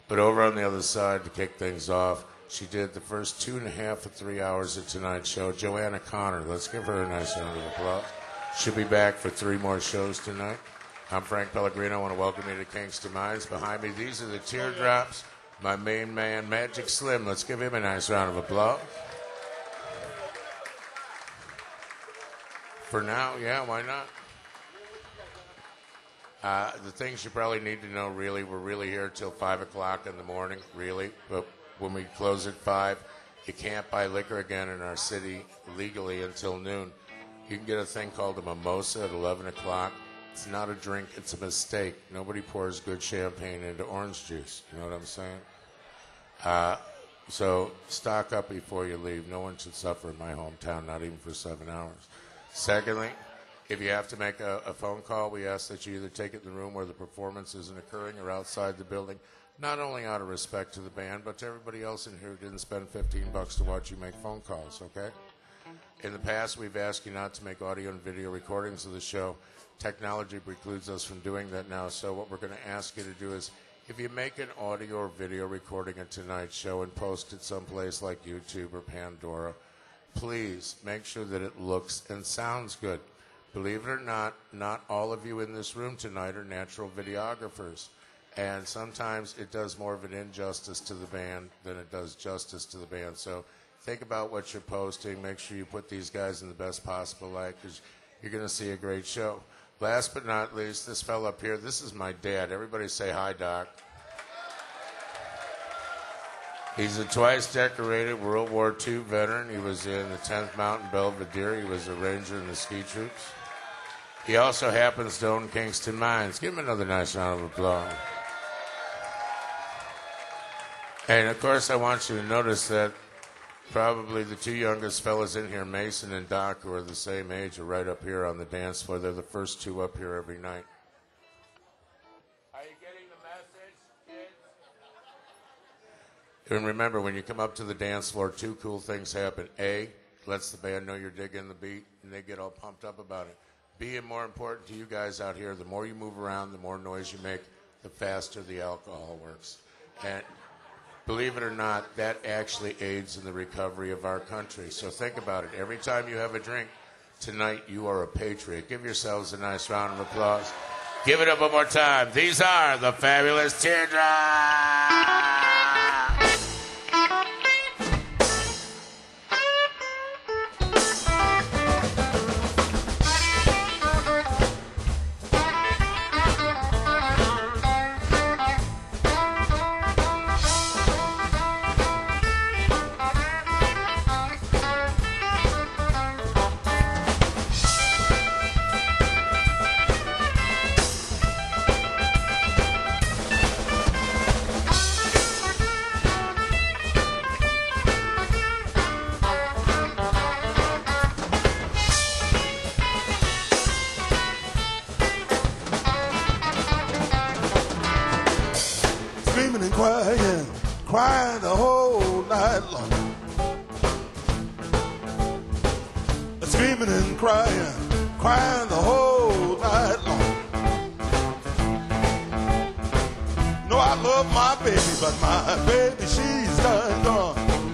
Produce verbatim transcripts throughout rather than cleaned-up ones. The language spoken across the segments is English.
But over on the other side, to kick things off, she did the first two and a half or three hours of tonight's show, Joanna Connor. Let's give her a nice round of applause. She'll be back for three more shows tonight. I'm Frank Pellegrino. I want to welcome you to Kingston Mines. Behind me, these are the Teardrops. My main man, Magic Slim. Let's give him a nice round of applause. For now, yeah, why not? Uh, the things you probably need to know, really, we're really here till five o'clock in the morning, really. But when we close at five, you can't buy liquor again in our city legally until noon. You can get a thing called a mimosa at eleven o'clock. It's not a drink, it's a mistake. Nobody pours good champagne into orange juice. You know what I'm saying? Uh, so stock up before you leave. No one should suffer in my hometown, not even for seven hours. Secondly, if you have to make a, a phone call, we ask that you either take it in the room where the performance isn't occurring or outside the building, not only out of respect to the band, but to everybody else in here who didn't spend fifteen bucks to watch you make phone calls, okay? In the past, we've asked you not to make audio and video recordings of the show. Technology precludes us from doing that now, so what we're going to ask you to do is, if you make an audio or video recording of tonight's show and post it someplace like YouTube or Pandora, please make sure that it looks and sounds good. Believe it or not, not all of you in this room tonight are natural videographers. And sometimes it does more of an injustice to the band than it does justice to the band. So think about what you're posting. Make sure you put these guys in the best possible light because you're going to see a great show. Last but not least, this fellow up here, this is my dad. Everybody say hi, Doc. He's a twice decorated World War Two veteran. He was in the tenth Mountain Belvedere. He was a ranger in the ski troops. He also happens to own Kingston Mines. Give him another nice round of applause. And, of course, I want you to notice that probably the two youngest fellas in here, Mason and Doc, who are the same age, are right up here on the dance floor. They're the first two up here every night. Are you getting the message, kids? And remember, when you come up to the dance floor, two cool things happen. A, lets the band know you're digging the beat, and they get all pumped up about it. B, and more important to you guys out here, the more you move around, the more noise you make, the faster the alcohol works. And believe it or not, that actually aids in the recovery of our country. So think about it. Every time you have a drink, tonight you are a patriot. Give yourselves a nice round of applause. Give it up one more time. These are the Fabulous Teardrops. Crying the whole night long. Screaming and crying, crying the whole night long. No, I love my baby, but my baby, she's done gone.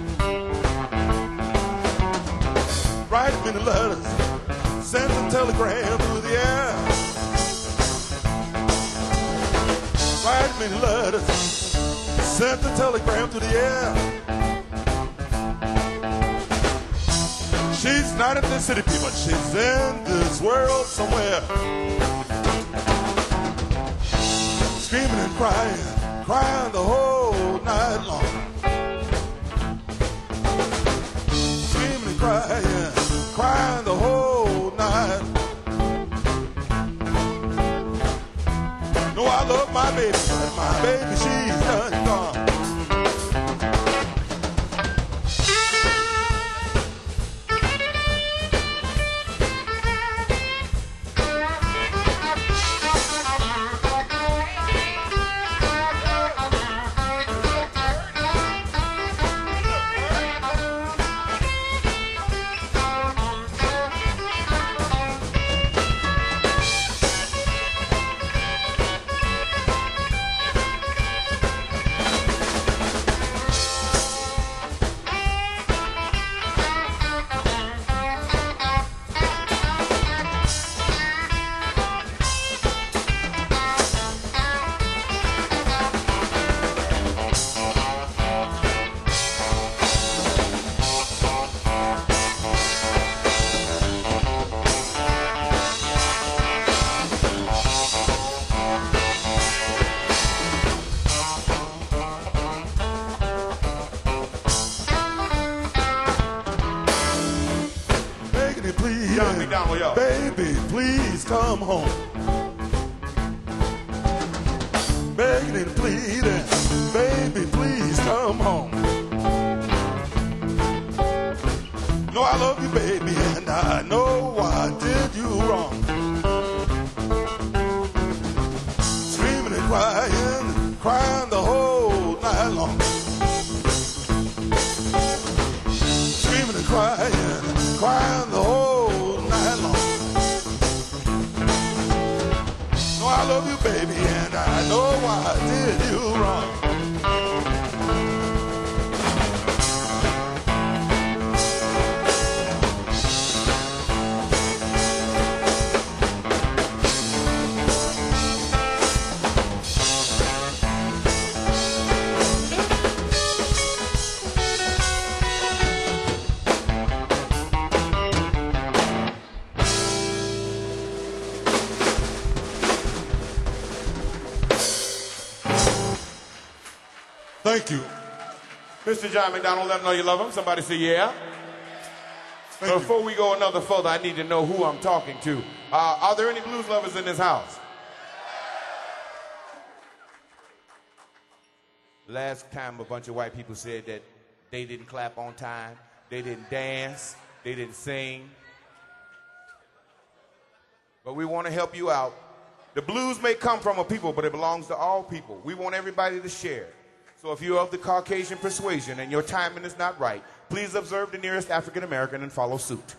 Write many letters, send a telegram through the air. Write many letters, sent the telegram to the air. She's not in this city, but she's in this world somewhere. Screaming and crying, crying the whole night long. Screaming and crying, crying the whole night. No, I love my baby, but my baby, she's done gone. on, y'all. Baby, please come home. Begging and pleading, baby, please come home. No, I love you, baby, and I know I did you wrong. Screaming and crying, crying the whole night long. Screaming and crying, crying the whole night long. No, I love you, baby, and I know I did you wrong. Thank you. Mister John McDonald, let them know you love him. Somebody say yeah. Thank Before you. we go another further, I need to know who I'm talking to. Uh, are there any blues lovers in this house? Last time a bunch of white people said that they didn't clap on time, they didn't dance, they didn't sing. But we want to help you out. The blues may come from a people, but it belongs to all people. We want everybody to share. So if you're of the Caucasian persuasion and your timing is not right, please observe the nearest African American and follow suit.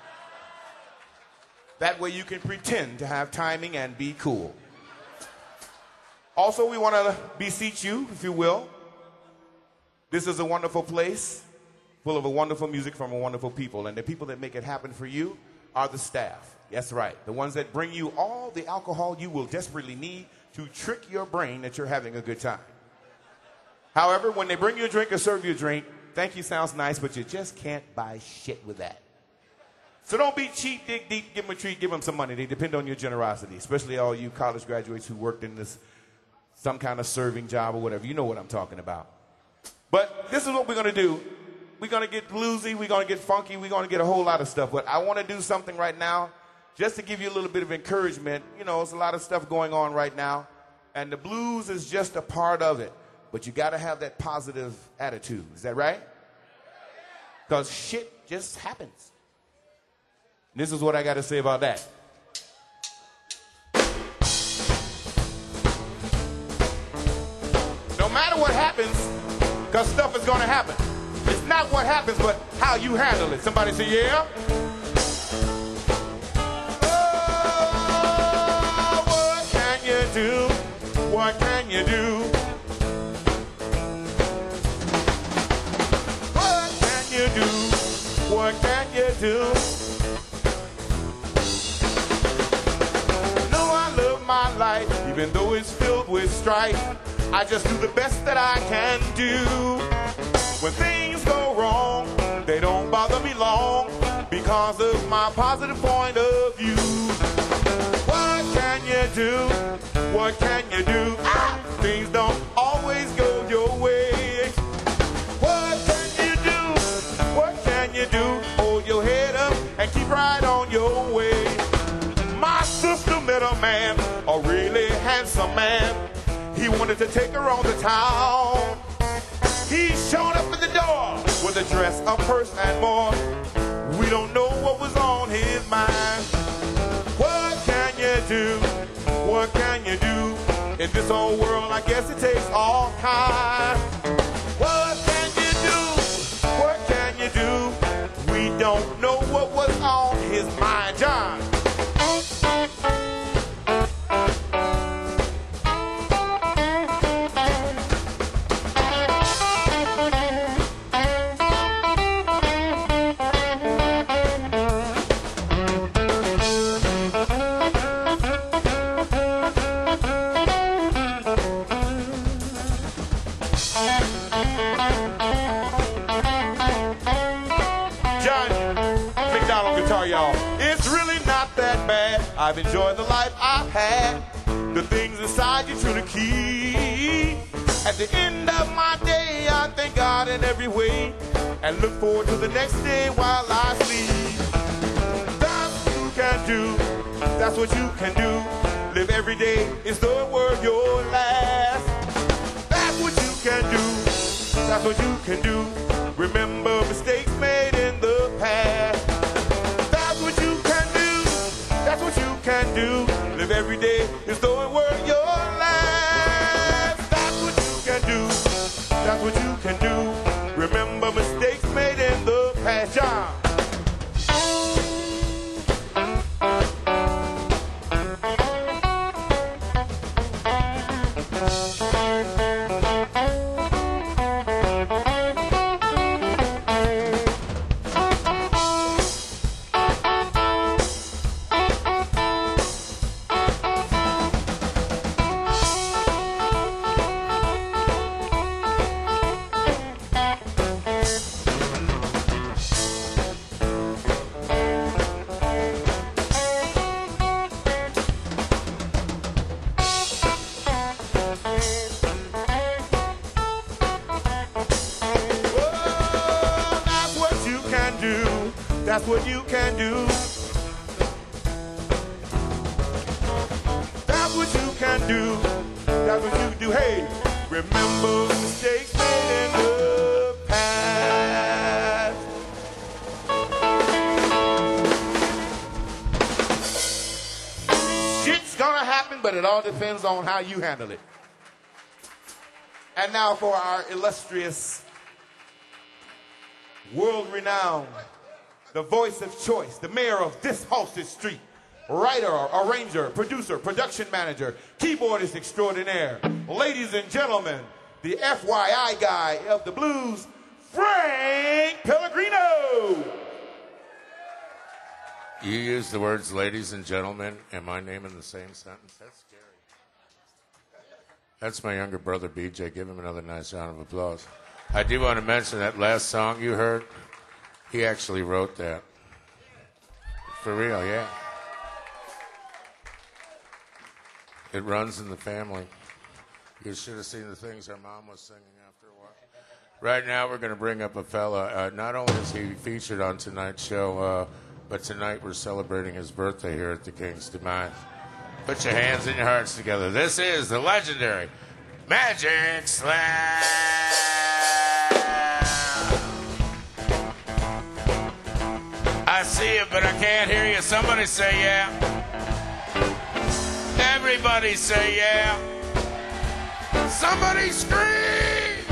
That way you can pretend to have timing and be cool. Also, we want to beseech you, if you will. This is a wonderful place full of a wonderful music from a wonderful people. And the people that make it happen for you are the staff. That's right. The ones that bring you all the alcohol you will desperately need to trick your brain that you're having a good time. However, when they bring you a drink or serve you a drink, thank you sounds nice, but you just can't buy shit with that. So don't be cheap, dig deep, give them a treat, give them some money. They depend on your generosity, especially all you college graduates who worked in this some kind of serving job or whatever. You know what I'm talking about. But this is what we're going to do. We're going to get bluesy, we're going to get funky, we're going to get a whole lot of stuff. But I want to do something right now just to give you a little bit of encouragement. You know, there's a lot of stuff going on right now, and the blues is just a part of it. But you got to have that positive attitude. Is that right? Because shit just happens. This is what I got to say about that. No matter what happens, because stuff is going to happen. It's not what happens, but how you handle it. Somebody say, yeah? Oh, what can you do? What can you do? Do? What can you do? No, I love my life, even though it's filled with strife. I just do the best that I can do. When things go wrong, they don't bother me long because of my positive point of view. What can you do? What can you do? Ah! Things don't always go your way. And keep right on your way. My sister met a man, a really handsome man. He wanted to take her on the town. He showed up at the door with a dress, a purse, and more. We don't know what was on his mind. What can you do? What can you do? In this old world, I guess it takes all kinds. What can you do? What can you do? We don't know what was on his mind, John. I've enjoyed the life I've had. The things inside you truly key. At the end of my day, I thank God in every way and look forward to the next day while I sleep. That's who can do. That's what you can do. Live every day is the word your last. That's what you can do. That's what you can do. Remember mistakes made in the past. That's what you can do. That's what you can do. Live every day is the word your last. That's what you can do. That's what you can do. Remember mistakes made in the past. John. That's what you can do. That's what you can do. That's what you do. Hey, remember mistakes made in the past. Shit's gonna happen, but it all depends on how you handle it. And now for our illustrious, world-renowned, the voice of choice, the mayor of this Halsted Street, writer, arranger, producer, production manager, keyboardist extraordinaire, ladies and gentlemen, the F Y I guy of the blues, Frank Pellegrino. You use the words ladies and gentlemen and my name in the same sentence? That's scary. That's my younger brother, B J. Give him another nice round of applause. I do want to mention that last song you heard, he actually wrote that. For real, yeah. It runs in the family. You should have seen the things our mom was singing after a while. Right now, we're going to bring up a fella. Uh, not only is he featured on tonight's show, uh, but tonight we're celebrating his birthday here at the King's Demise. Put your hands and your hearts together. This is the legendary Magic Slam. I see you, but I can't hear you. Somebody say yeah. Everybody say yeah. Somebody scream.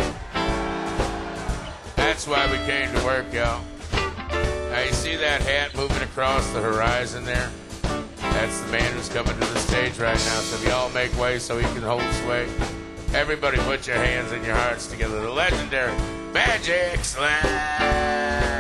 That's why we came to work, y'all. Now you see that hat moving across the horizon there? That's the man who's coming to the stage right now. So if y'all make way so he can hold sway. Everybody put your hands and your hearts together. The legendary Magic Slam.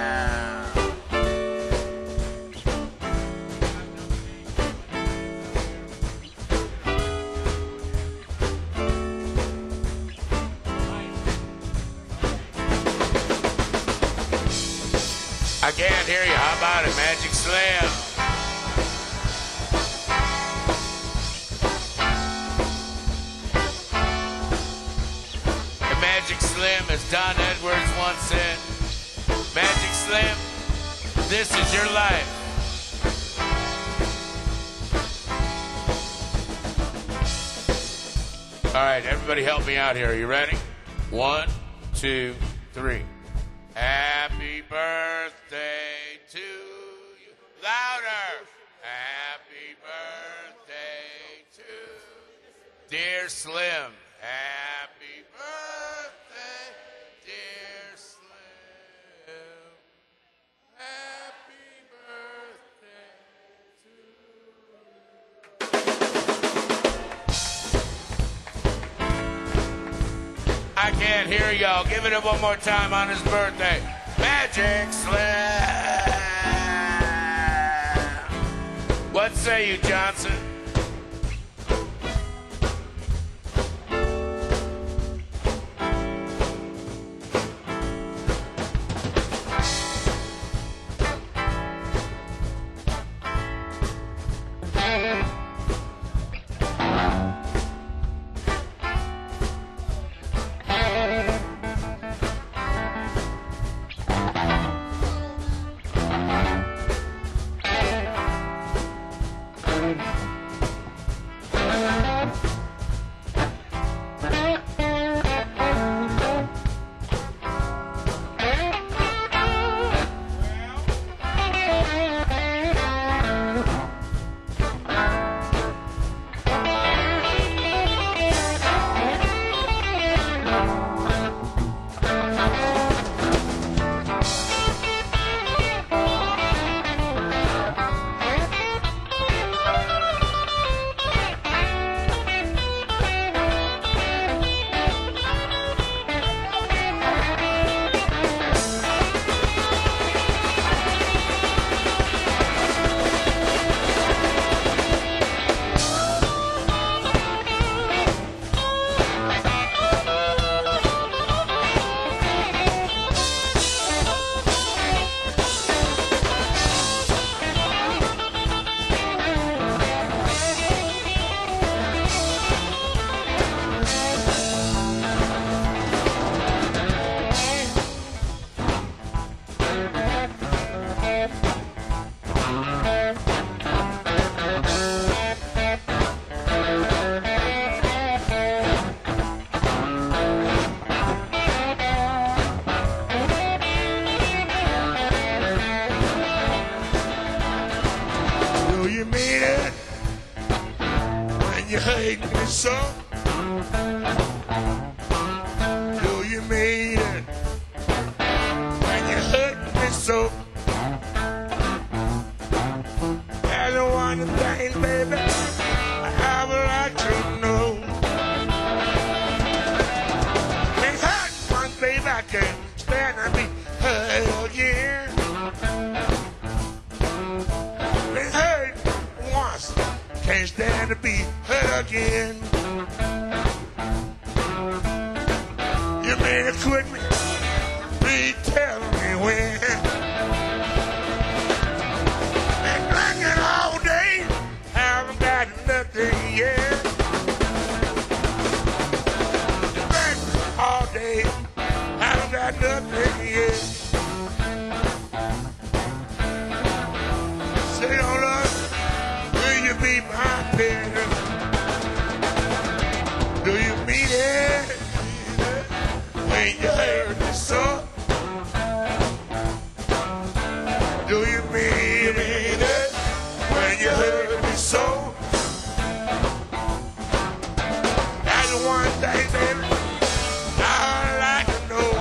I can't hear you. How about it, Magic Slam? The Magic Slam, as Don Edwards once said, Magic Slam, this is your life. All right, everybody help me out here. Are you ready? One, two, three. Happy birthday to you. Louder. Happy birthday to you. Dear Slim. Happy birthday, dear Slim. Happy birthday to you. I can't hear y'all. Give it up one more time on his birthday. Magic Slam. What say you, Johnson? so? Do you mean it when you hurt me so? There's one thing, baby, I would like to know. Been hurt once, baby, I can't stand to be hurt again. Been hurt once, can't stand to be hurt again. You made it quit me, please tell me when. Been drinking all day, haven't got nothing yet. Drinking all day, haven't got nothing yet. Say, oh Lord, will you be my parent? Do you mean it when you hurt me so? Do you mean it when you hurt me so? That's the one thing, baby, I'd like to know.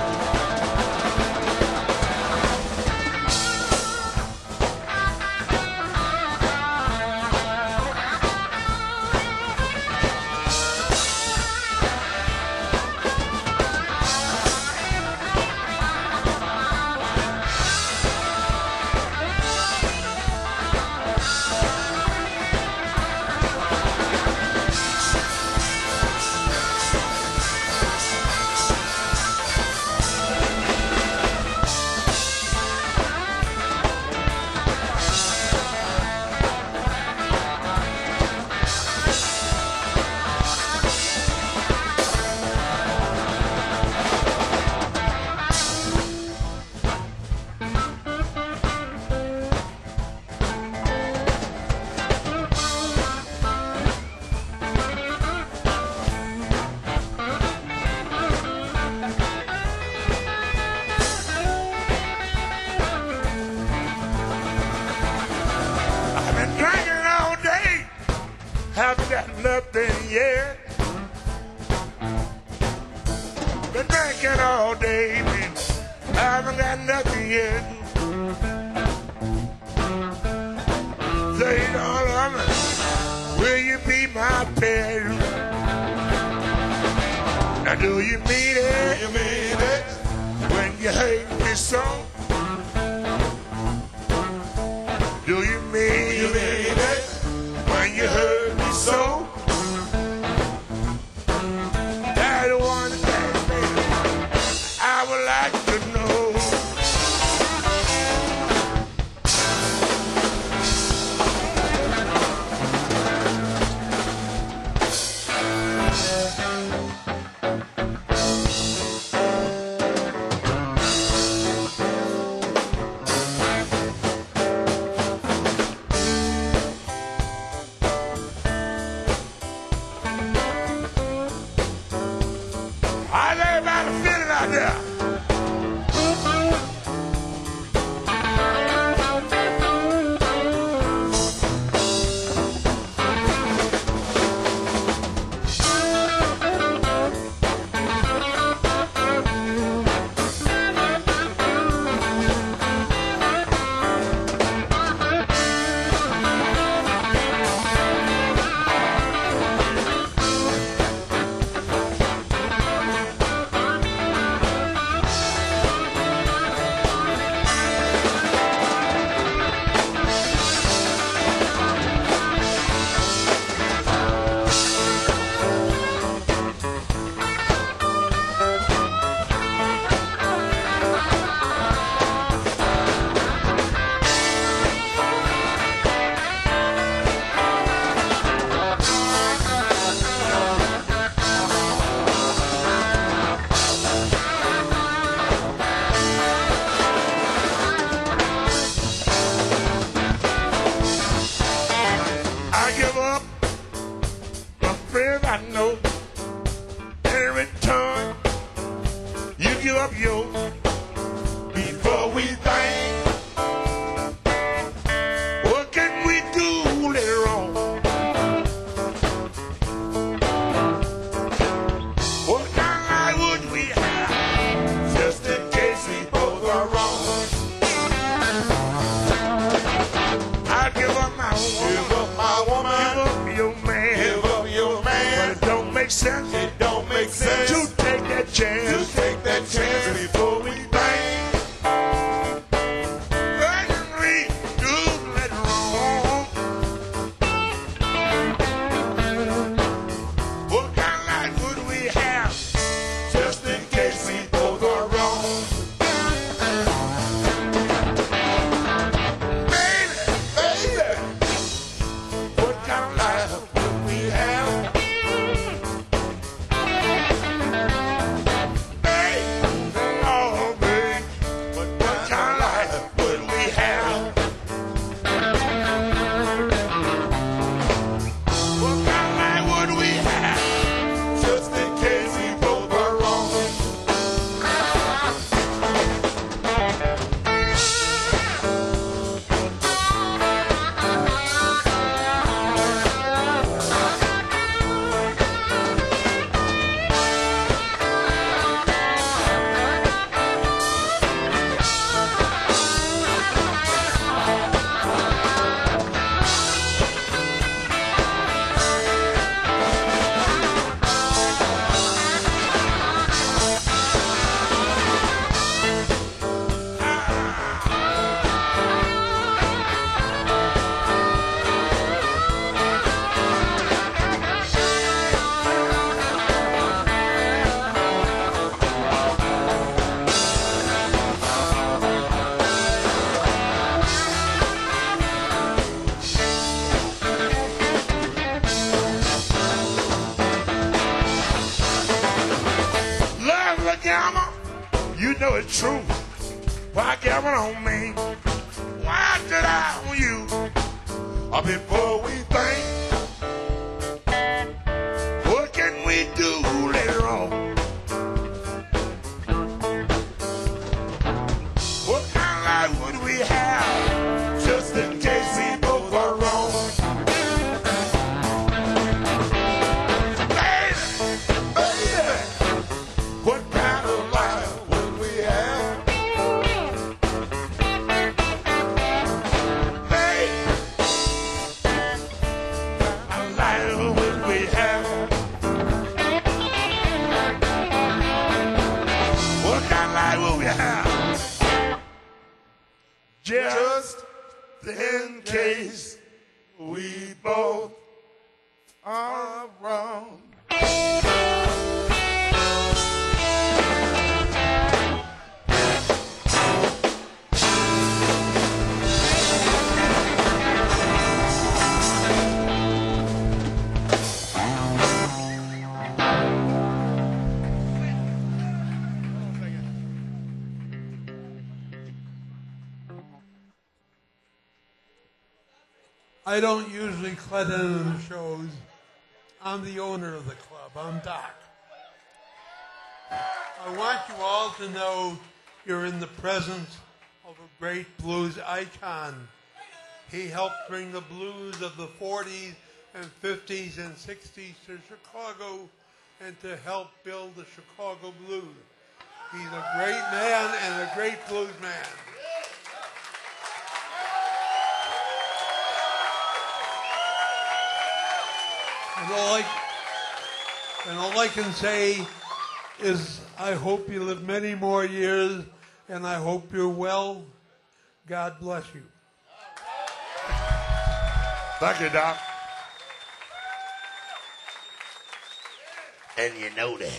I've been drinking all day, haven't got nothing yet. Been drinking all day, baby, haven't got nothing yet. Say, don't love me, will you be my parent? Now, do you mean it? You mean it when you hate me so? Do you mean, you mean it when you hurt me so? That's the one thing, baby, I would like to know. How's everybody feeling out there? up yours before we think. What can we do later on? chance. To take that chance before we bang. What we do let wrong. What kind of life would we have? Just in case we both are wrong. Baby, baby, what kind of life would we have? You know it's true. Why gamble on me? Why did I on you? Or before we think, what can we do later on? What kind of life would we have just in case we both are wrong? Baby, baby, what kind of life would we have? Baby, a life would we have? What kind of life would we have? Just in case we both are wrong. I don't usually cut into the shows. I'm the owner of the club. I'm Doc. I want you all to know you're in the presence of a great blues icon. He helped bring the blues of the forties and fifties and sixties to Chicago and to help build the Chicago blues. He's a great man and a great blues man. And all, I, and all I can say is I hope you live many more years, and I hope you're well. God bless you. Thank you, Doc. And you know that.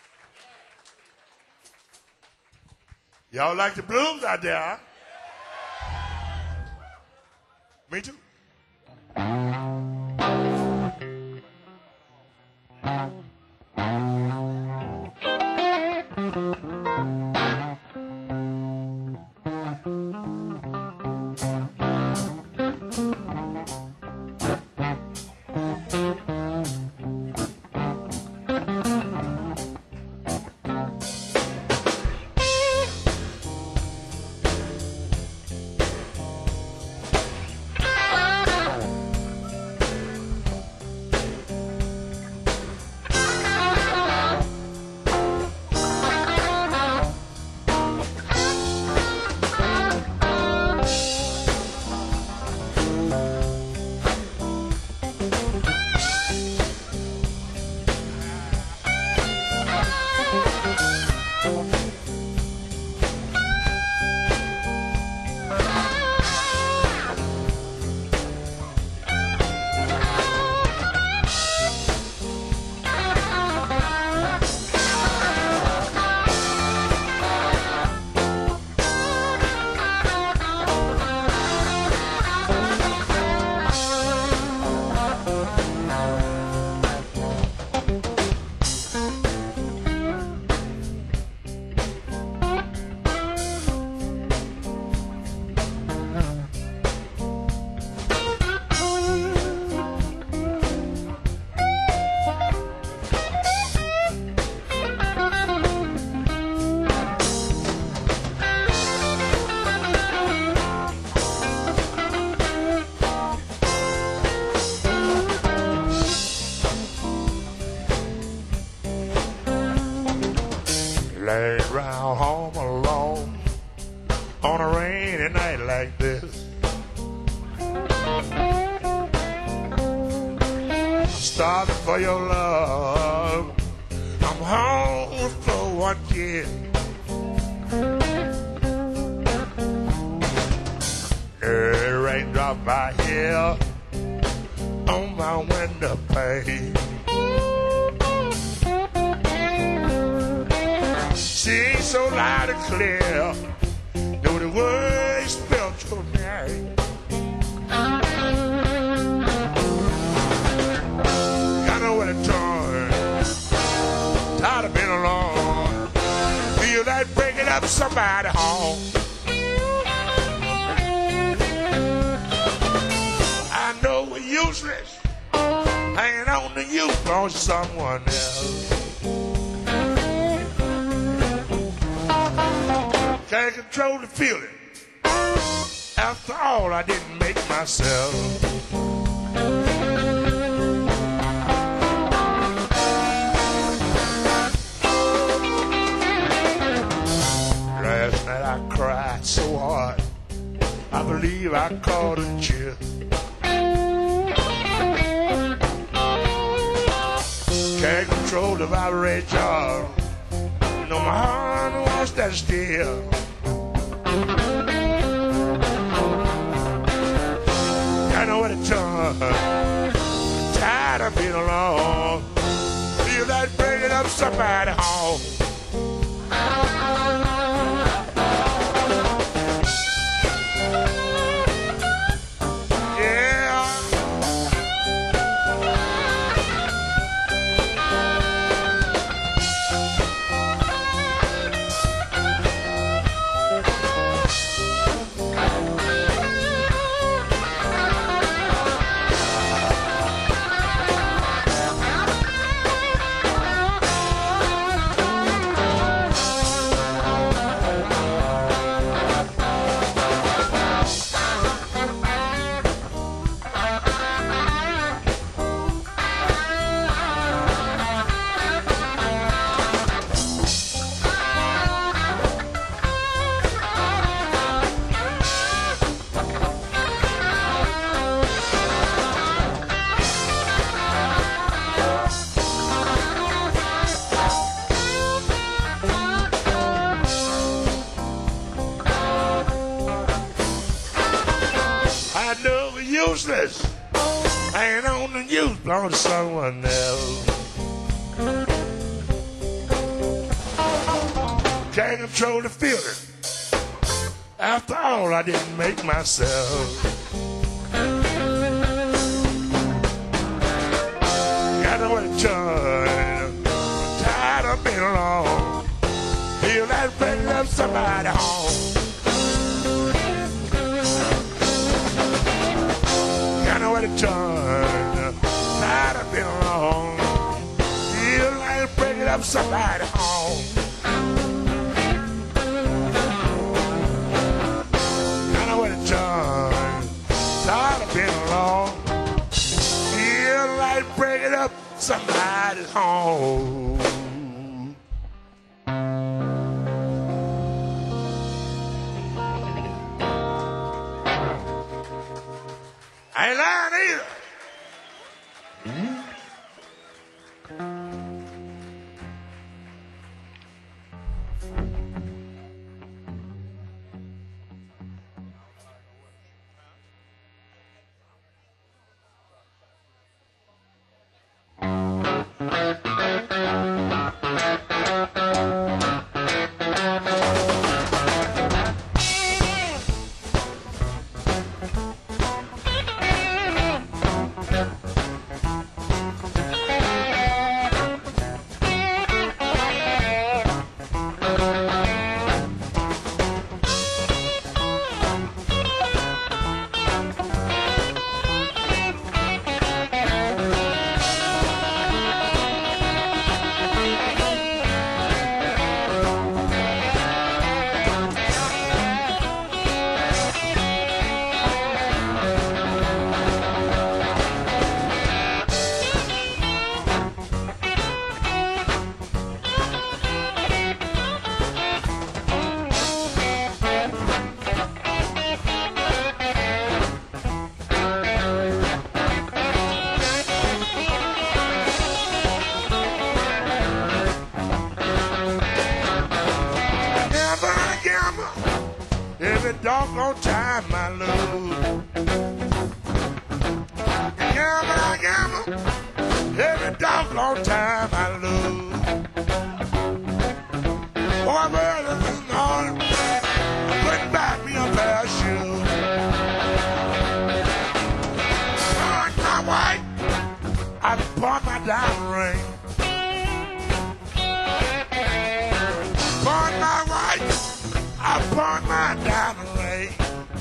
Y'all like the blues out there, huh? Me too. laying round home alone on a rainy night like this. I'm starving for your love. I'm home for one kid. Every raindrop I hear on my window pane sing so loud and clear, know the words spelled your name. I know what it's on, tired of being alone, feel like breaking up somebody home. I know we're useless, hanging on to you for someone else. Can't control the feeling. After all, I didn't make myself. Last night I cried so hard, I believe I caught a chill. Can't control the vibration. You know my heart wants that still. I know what it's done. Tired of being alone. Feel like bringing up somebody home. Useless, hanging on to you, belong to someone else. Can't control the feeling. After all, I didn't make myself. I know what it's done. I'm tired of being alone. Feel like bringing up somebody home. I know what it's done. Tired of being alone. Feel like bringing up somebody home. I know what it's done. Tired of being alone. Feel like bringing up somebody's home. I ain't lying either. doggone time I lose. Gamble, I gamble, every doggone time I lose. Boy, early this morning, I couldn't buy me a pair of shoes. On my wife, I bought my diamond ring. Upon my wife, upon my diamond ring.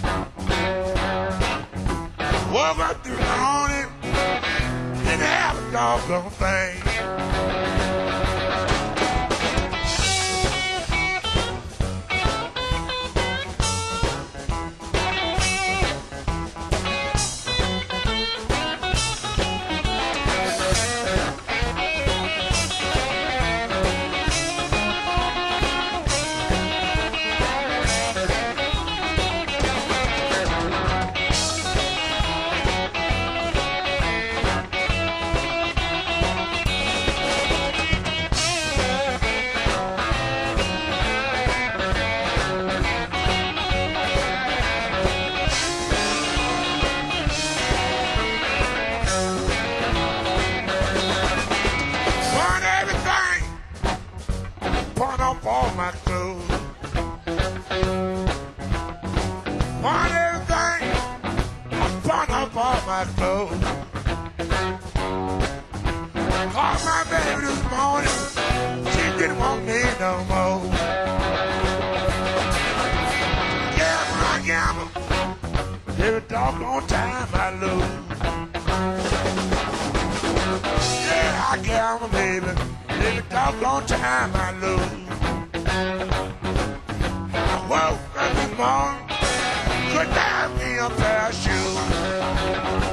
Woke up this morning, didn't have a doggone thing. All my clothes. Want everything, I bought up all my clothes. Called my baby this morning, she didn't want me no more. Gamble, I gamble, every doggone time I lose. Yeah, I gamble, baby, every doggone time I lose. I woke up this morning, couldn't have me a pair of shoes.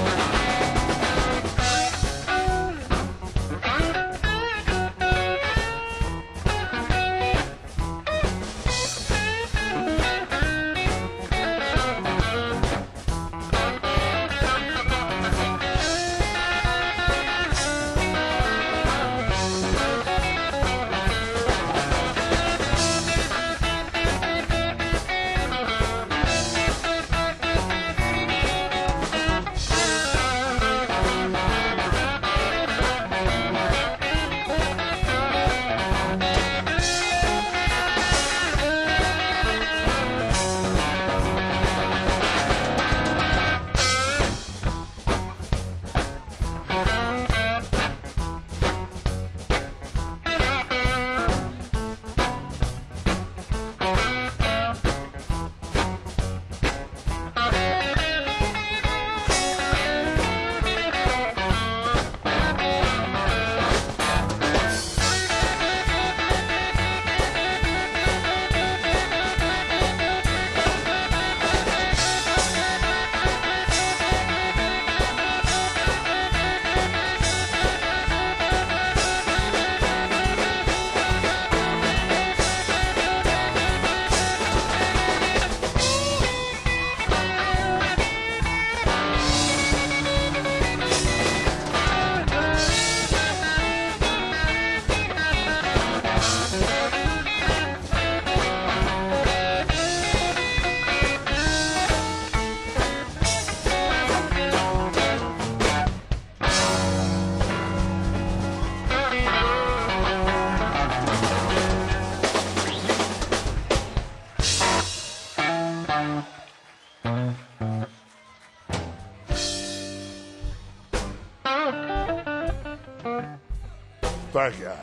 Thank you.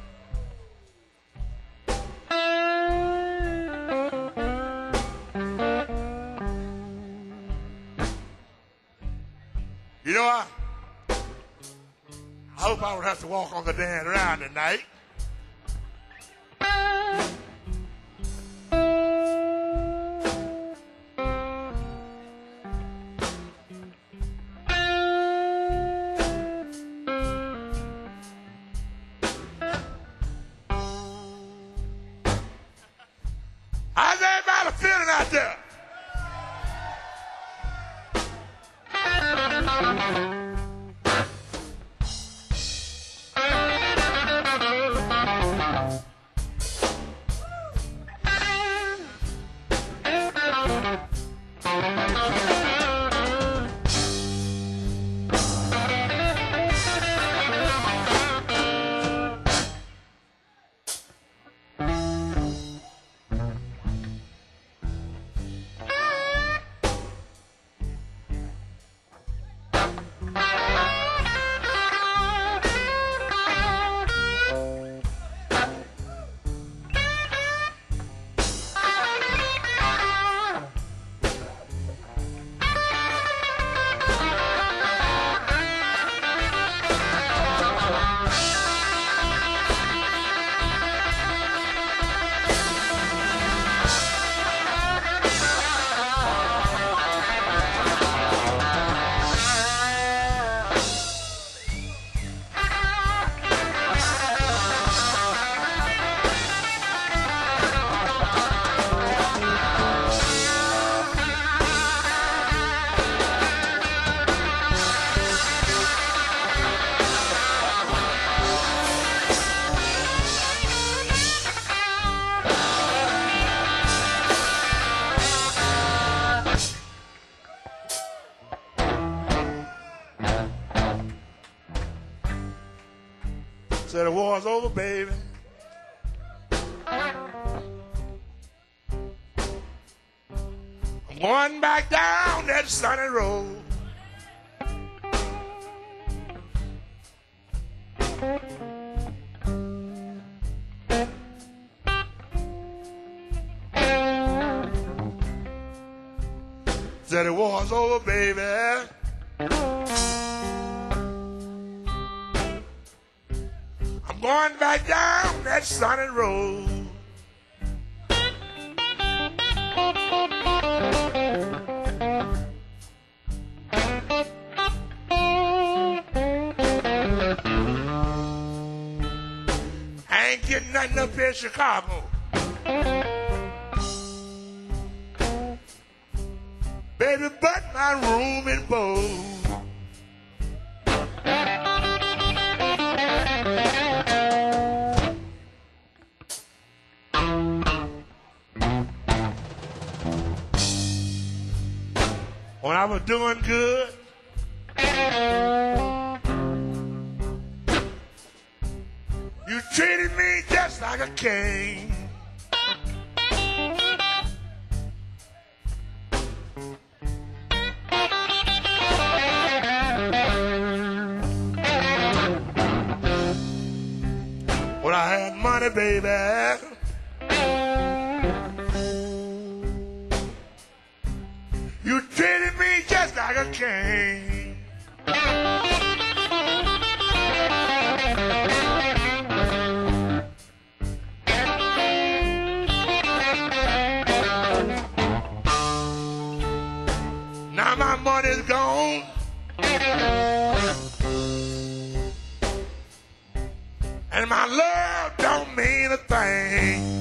You know what? I hope I don't have to walk on the damn ground tonight. How's everybody feeling out there? Said the war's over, baby. I'm going back down that sunny road. Said the war's over, baby. I'm going back down that sunny road. I ain't getting nothing up here in Chicago. Baby, but my room and board. When I was doing good, you treated me just like a king. When I had money, baby, you treated me just like a king. Now my money's gone. And my love don't mean a thing.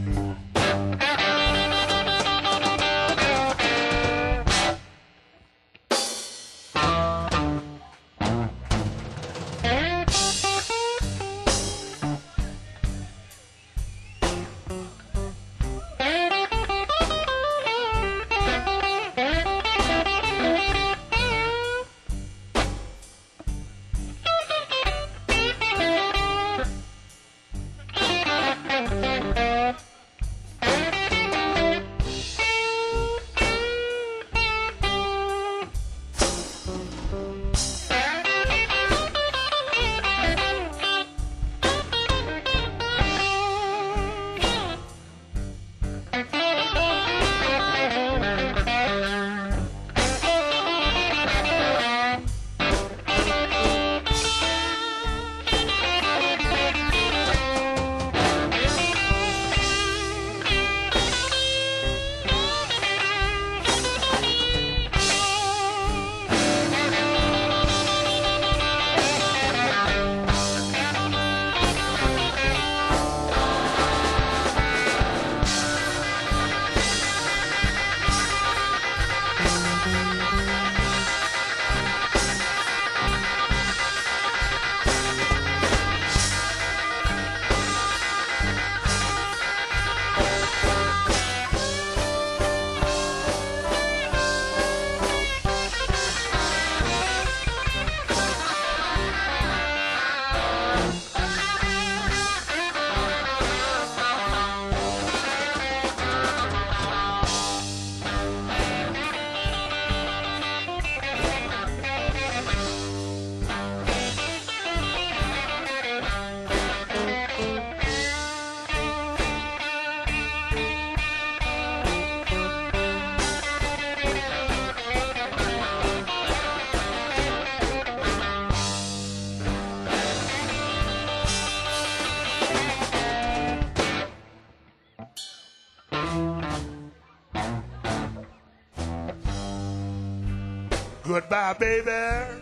Goodbye, baby.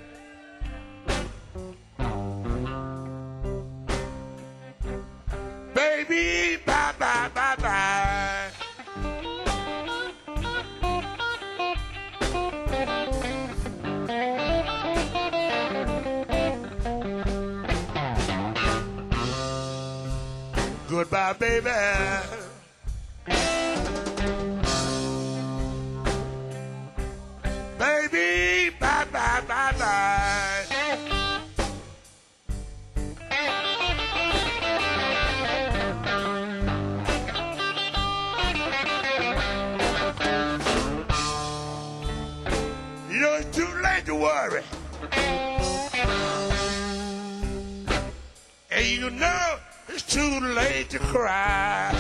Baby, bye, bye, bye, bye. Goodbye, baby. Baby, bye, bye, bye, bye. worry. And you know it's too late to cry.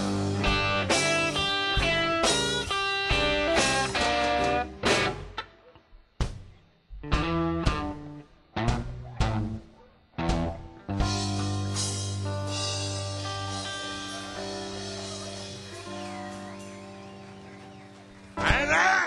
And I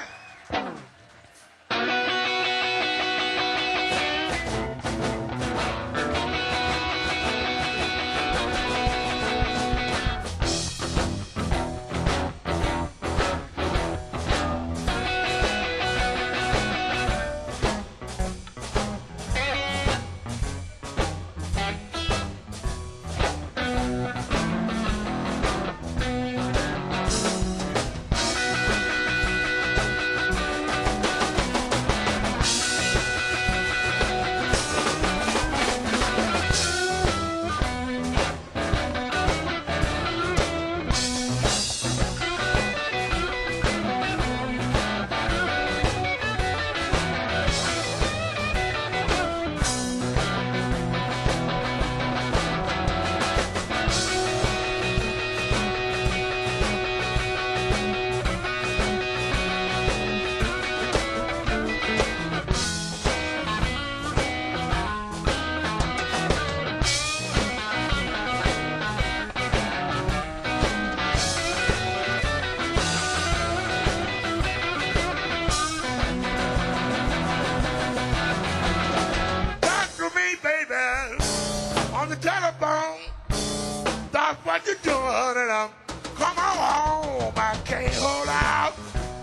on the telephone. That's what you're doing, and I'm come on home. I can't hold out.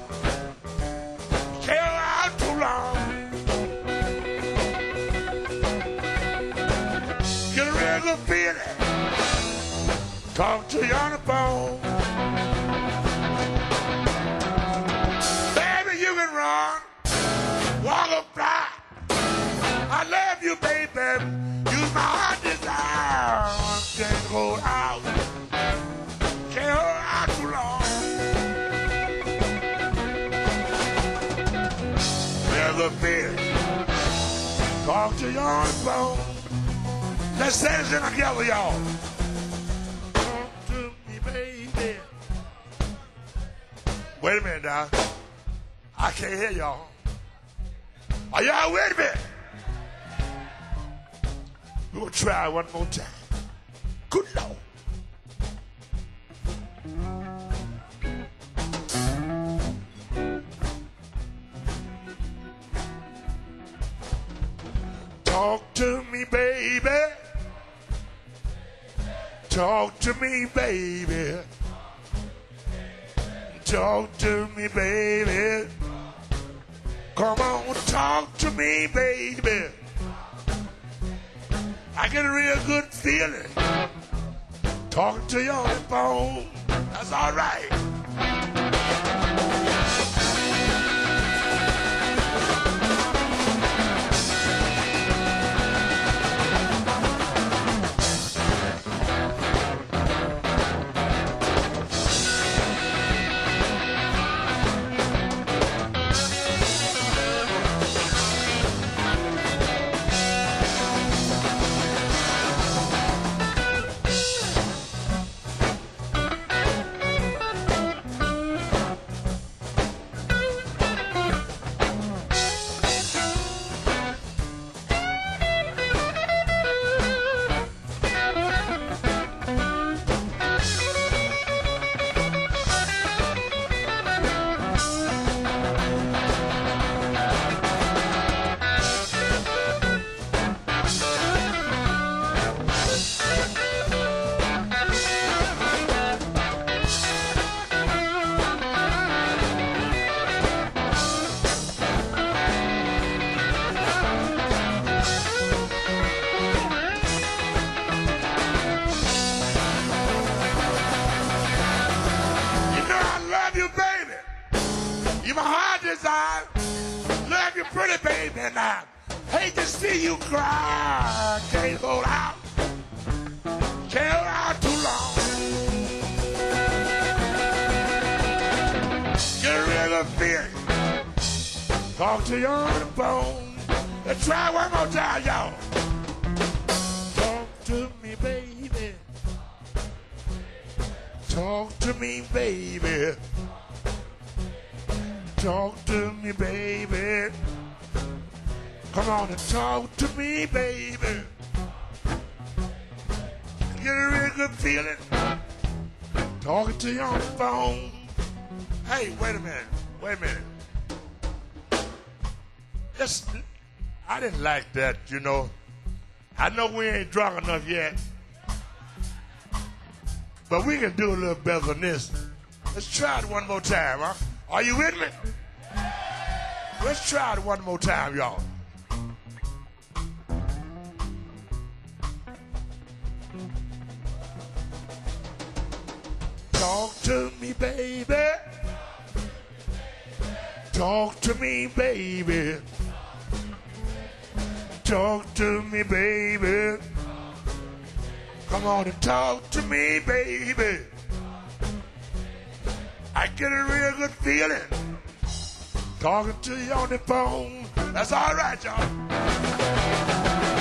Can't hold out too long. Get a real good feeling. Talk to you on the phone. Baby, you can run, walk or fly. I love you, baby. Use my heart desire. Can't hold out. Can't hold out too long. Never been. Talk to you on the phone. Let's say this in together, y'all. Talk to me, baby. Wait a minute now. I can't hear y'all. Are y'all with me? We're going to try one more time. Good Lord. Talk to me, baby. Talk to me, baby. Talk to me, baby. Come on, talk to me, baby. I get a real good feeling talking to you on the phone. That's all right. You my heart desire. Love you pretty baby and I hate to see you cry. Can't hold out. Can't hold out too long. Get rid of fear. Talk to you on the phone. Let's try one more time, y'all. Talk to me, baby. Talk to me, baby. Talk to me, baby. Come on and talk to me, baby. Get a real good feeling talking to you on the phone. Hey, wait a minute. Wait a minute. Just, I didn't like that, you know. I know we ain't drunk enough yet, but we can do a little better than this. Let's try it one more time, huh? Are you with me? Let's try it one more time, y'all. Talk to me, baby. Talk to me, baby. Talk to me, baby. Come on and talk to me, baby. I get a real good feeling talking to you on the phone. That's all right, y'all.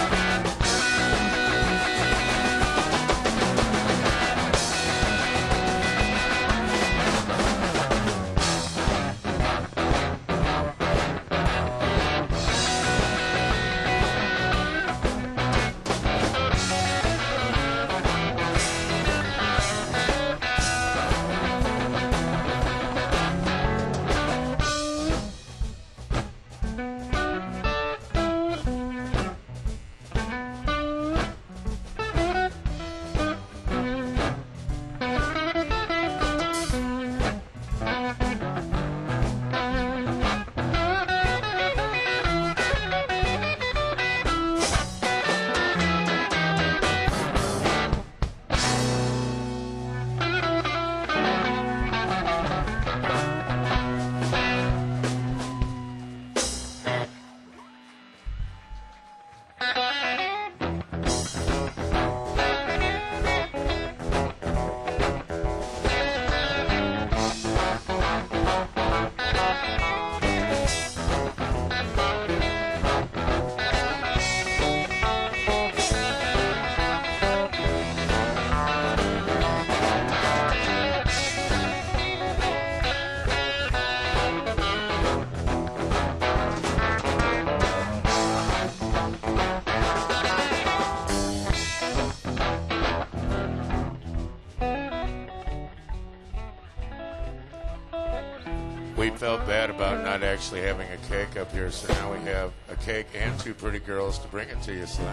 We felt bad about not actually having a cake up here, so now we have a cake and two pretty girls to bring it to you, Slim.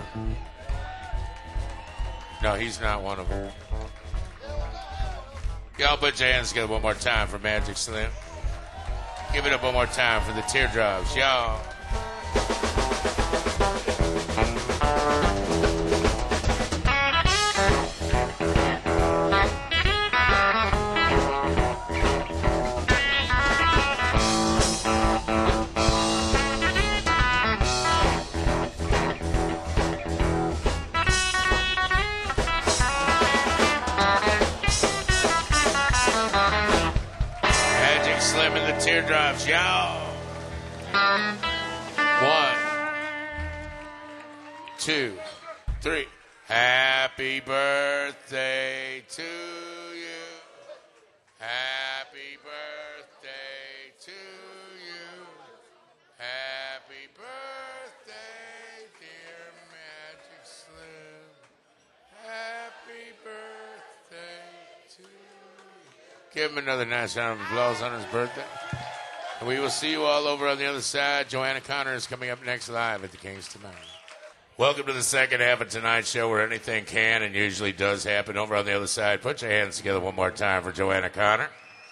No, he's not one of them. Y'all put your hands together one more time for Magic Slim. Give it up one more time for the teardrops, y'all. Teardrops, y'all. One, two, three. Happy birthday to you. Happy birthday to you. Happy birthday, dear Magic Slim. Happy birthday to you. Give him another nice round of applause on his birthday. And we will see you all over on the other side. Joanna Connor is coming up next live at the Kingston Manor. Welcome to the second half of tonight's show where anything can and usually does happen. Over on the other side, put your hands together one more time for Joanna Connor.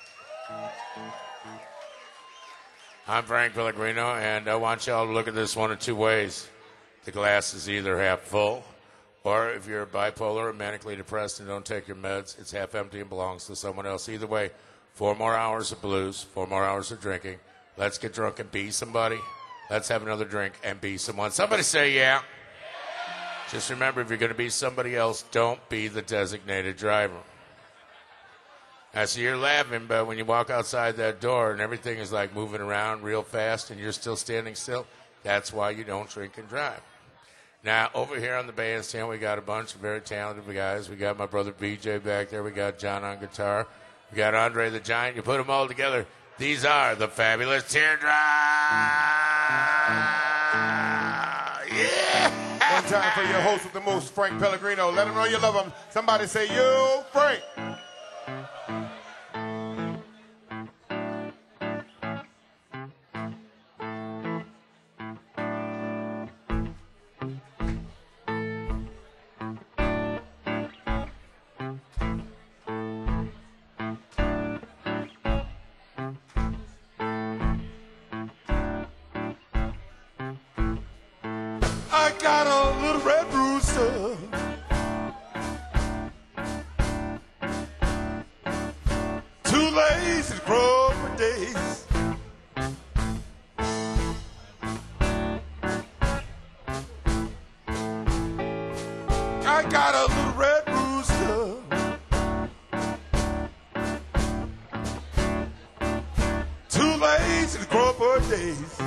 I'm Frank Pellegrino, and I want y'all to look at this one of two ways. The glass is either half full, or if you're bipolar or manically depressed and don't take your meds, it's half empty and belongs to someone else. Either way, four more hours of blues, four more hours of drinking. Let's get drunk and be somebody. Let's have another drink and be someone. Somebody say yeah. Just remember, if you're going to be somebody else, don't be the designated driver. I see you're laughing, but when you walk outside that door and everything is like moving around real fast and you're still standing still, that's why you don't drink and drive. Now, over here on the bandstand, we got a bunch of very talented guys. We got my brother B J back there. We got John on guitar. We got Andre the Giant. You put them all together, these are the Fabulous Teardrops. Yeah! One time for your host with the most, Frank Pellegrino. Let him know you love him. Somebody say, yo, Frank. I got a little red rooster. Too lazy to crow for days. I got a little red rooster. Too lazy to crow for days.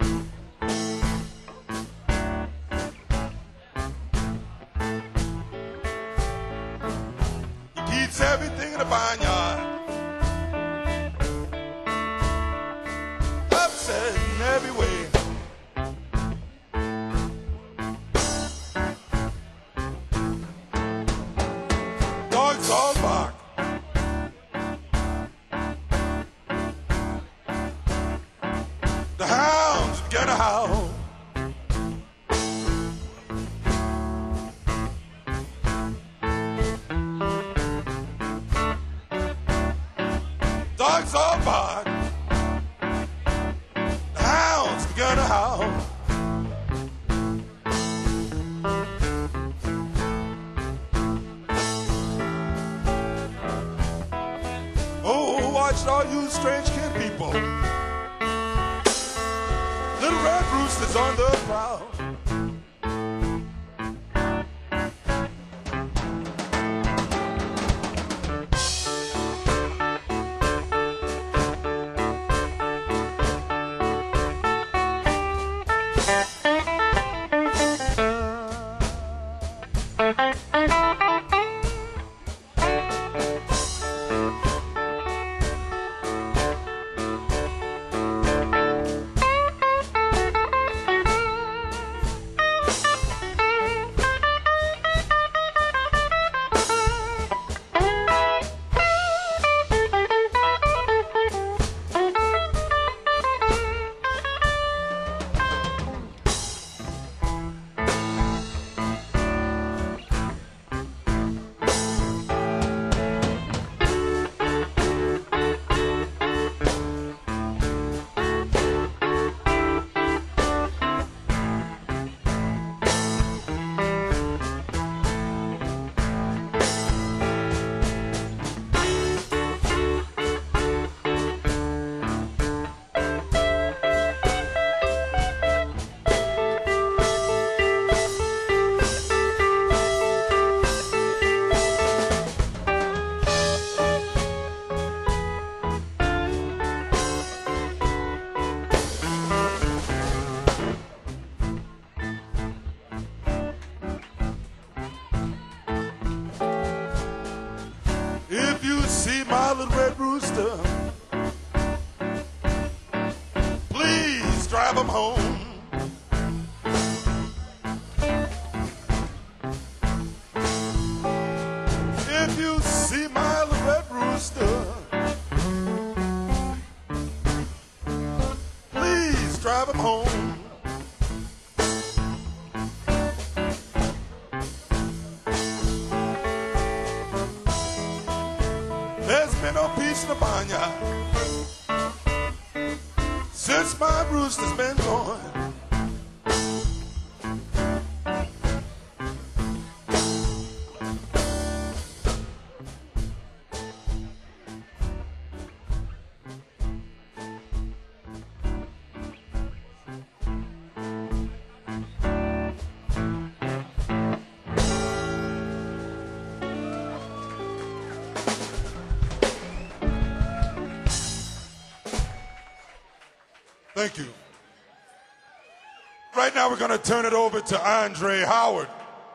Eats everything in the barnyard. Upset in every way. Dogs all bark. The hounds begin to howl. Dogs all bark. The hounds began to howl. Oh, watch all you strange kin people. Little red roosters on the prowl. If you see my little red rooster, please drive him home. If you see my little red rooster, please drive him home. There's been no peace in the barnyard since my rooster's been gone. Thank you. Right now, we're going to turn it over to Andre Howard.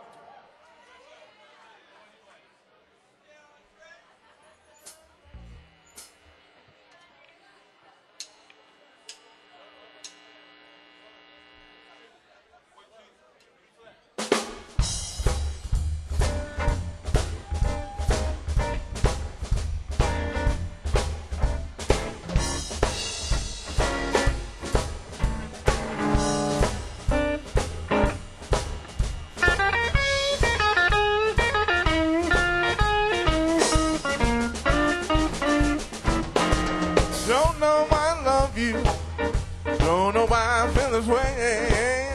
Don't know why I love you. Don't know why I feel this way.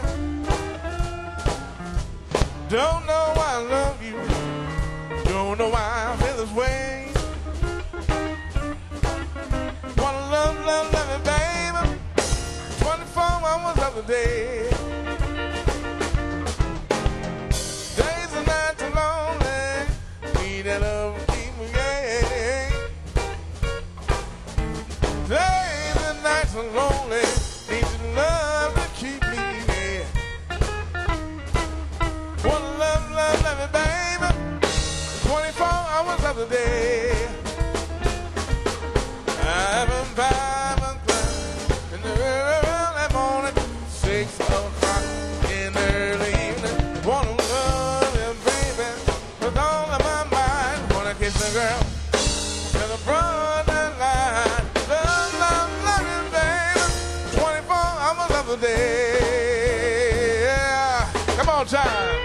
Don't know why I love you. Don't know why I feel this way. Wanna love, love, love you, baby. twenty-four hours of the day. Days and nights are lonely. Need that love to keep me gay. Days and nights are lonely. Need your love to keep me there. Wanna love, love, love you, baby. twenty-four hours of the day. I've been five o'clock in the early morning, six o'clock in the early evening. Wanna love you, baby, with all of my mind. Wanna kiss the girl to the broad line. Love, love, love you, baby. twenty-four hours of the day. Yeah. Come on, time.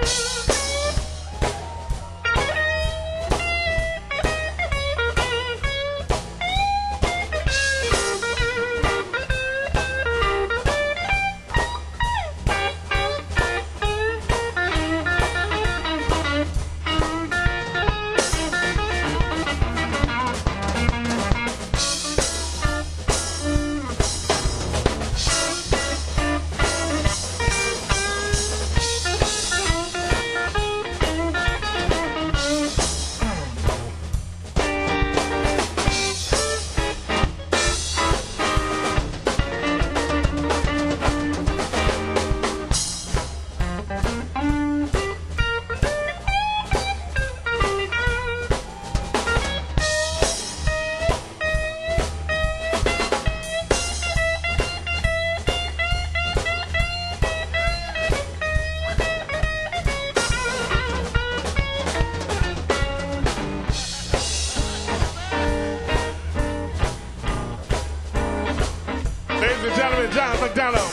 Ladies and gentlemen, John McDonough.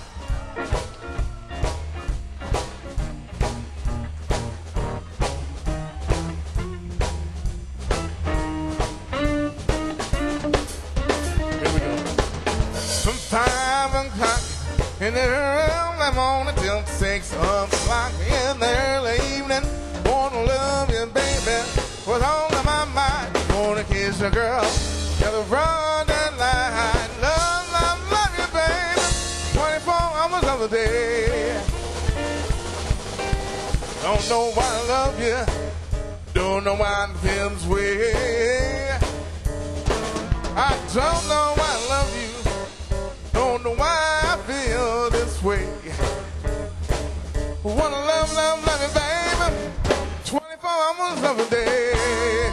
Here we go. From five o'clock in the early morning till six o'clock in the early evening. Wanna love you, baby, with all of my mind. Wanna kiss a girl till the broad line. Love, love, love you, baby. twenty-four hours of the day. Don't know why I love you. Don't know why it feels way. I don't know why I love you. Don't know why I feel this way. Wanna love, love, love you, baby. twenty-four hours of the day.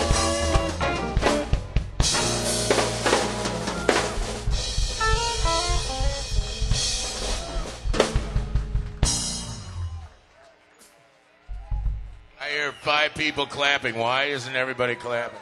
I hear five people clapping. Why isn't everybody clapping?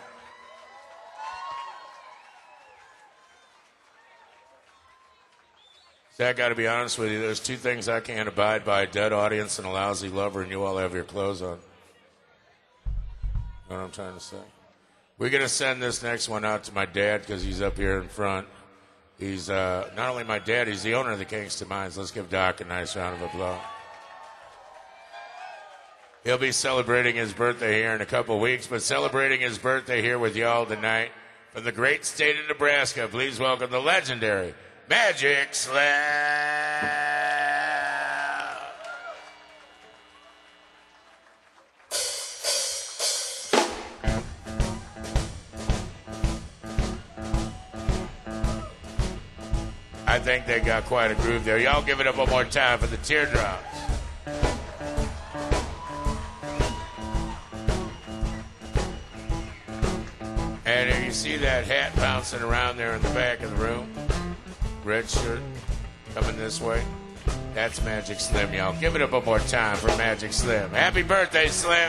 See, I got to be honest with you. There's two things I can't abide by: a dead audience and a lousy lover, and you all have your clothes on. You know what I'm trying to say? We're going to send this next one out to my dad because he's up here in front. He's uh, not only my dad, he's the owner of the Kingston Mines. Let's give Doc a nice round of applause. He'll be celebrating his birthday here in a couple weeks, but celebrating his birthday here with y'all tonight from the great state of Nebraska. Please welcome the legendary Magic Slab. I think they got quite a groove there. Y'all give it up one more time for the Teardrops. And if you see that hat bouncing around there in the back of the room, red shirt coming this way, that's Magic Slim, y'all. Give it up one more time for Magic Slim. Happy birthday, Slim.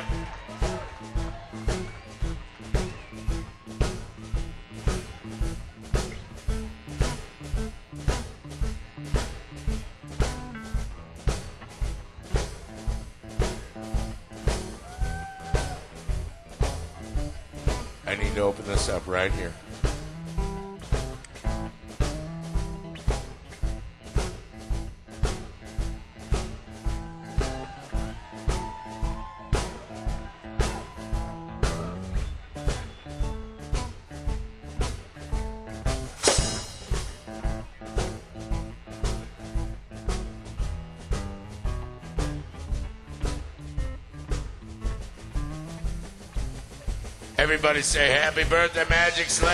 I need to open this up right here. Everybody say happy birthday, Magic Slim.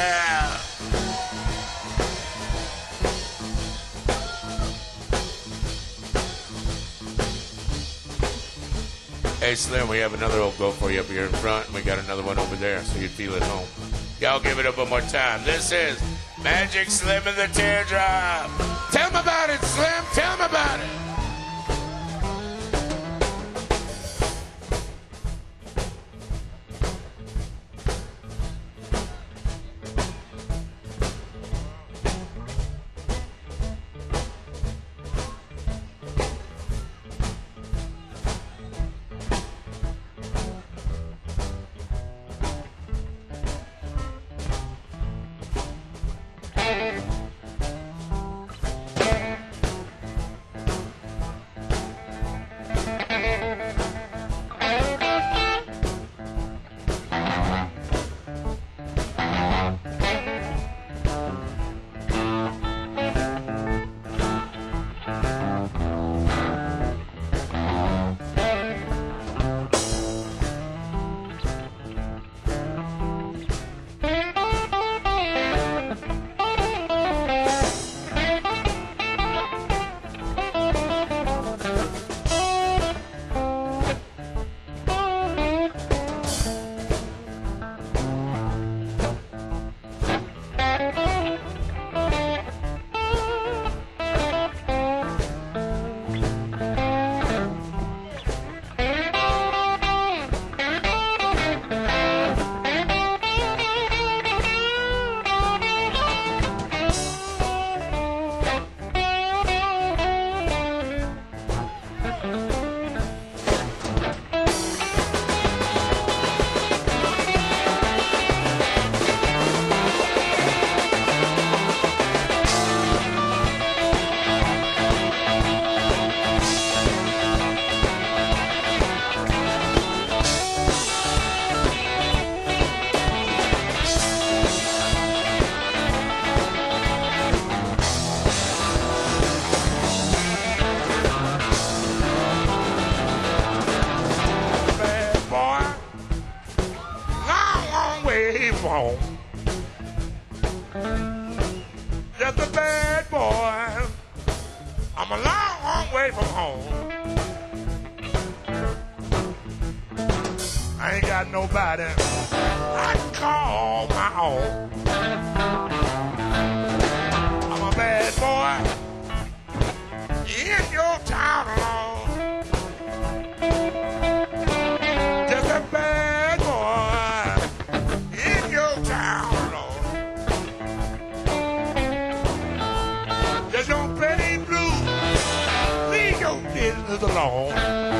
Hey, Slim, we have another old goat for you up here in front, and we got another one over there, so you'd feel at home. Y'all give it up one more time. This is Magic Slim and the Teardrop. Tell them about it, Slim. Tell them about it. home. Just a bad boy. I'm a long, long way from home. I ain't got nobody I can call my own. I'm a bad boy in your town alone. Just a bad boy in your town alone. Just don't play blues. Leave your business alone.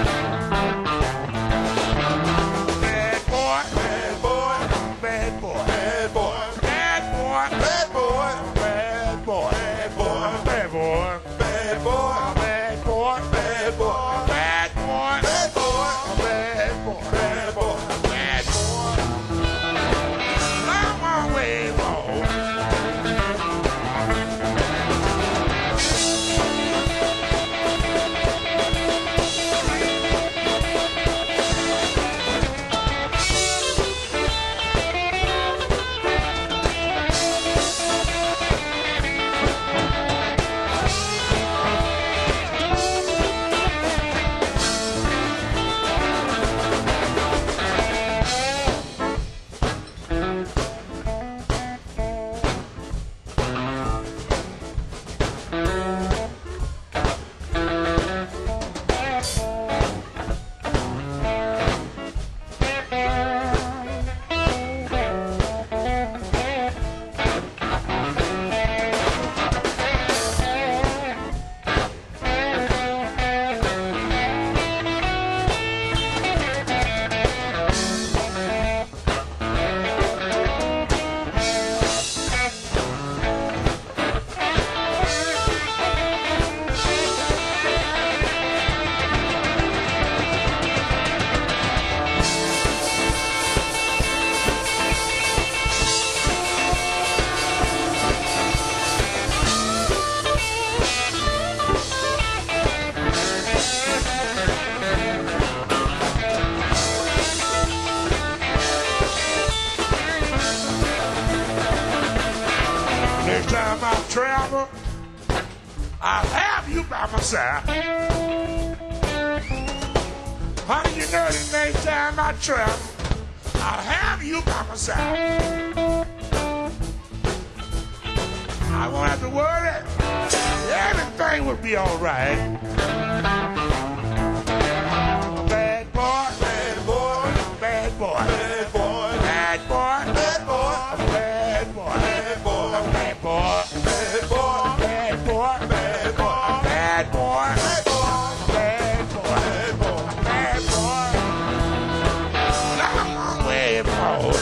Next time I travel, I'll have you by my side. Honey, you know the next time I travel, I'll have you by my side. I won't have to worry. Everything will be all right. Bad boy, bad boy, bad boy, bad boy, bad boy, bad boy, bad boy, bad boy, bad boy, bad boy, bad boy, bad boy, bad boy, bad boy, bad boy, bad boy. Long way, boy.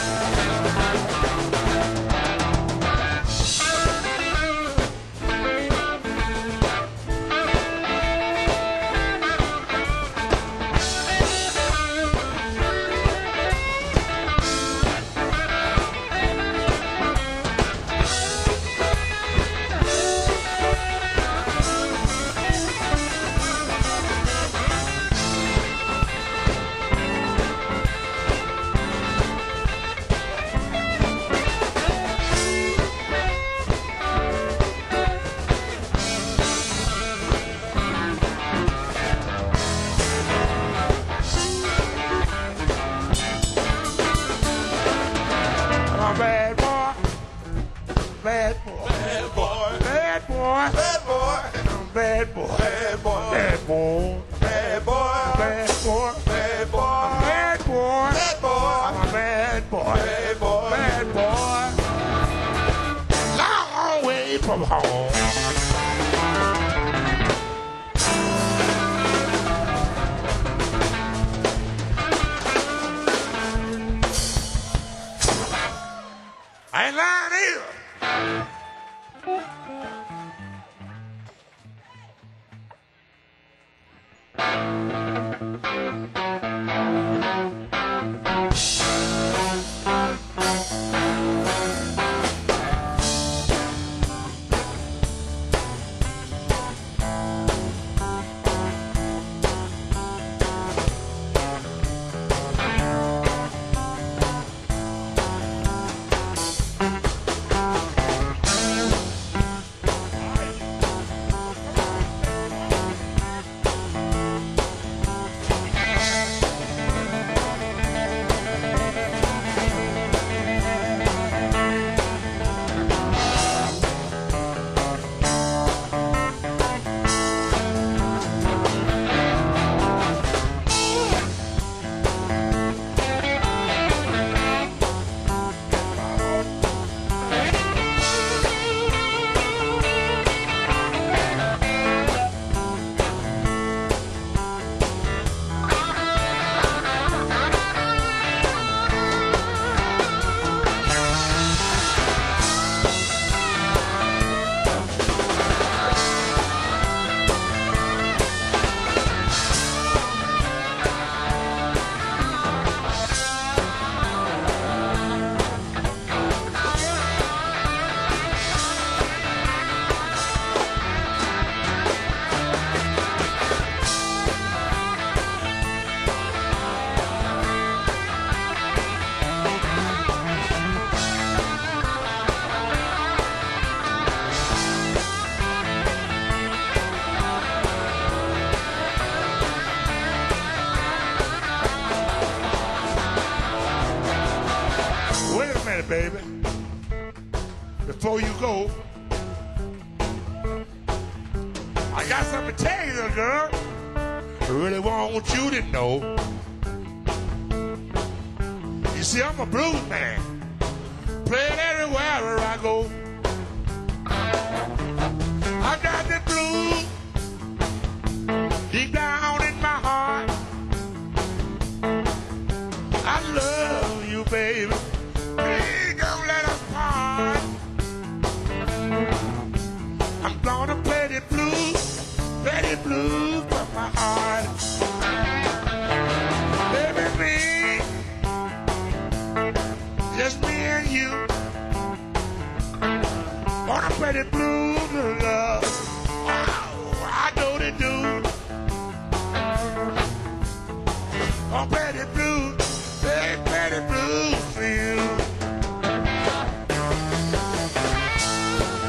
Bad boy, bad boy, bad boy, bad boy, bad boy, bad boy, bad boy, bad boy, bad boy, bad boy, bad boy, bad boy, bad boy, I'm a bad boy, bad boy, bad boy, long way from home. I ain't lying either. Baby, before you go, I got something to tell you, little girl. I really want you to know. You see, I'm a blues man, playing everywhere where I go. I got the blues deep down in my heart. I love you, baby. I'm gonna play the blues, play the blues from my heart. Baby, me, just me and you. Wanna play the blues, love. Oh, I know they do. Gonna play the blues, play, play the blues for you.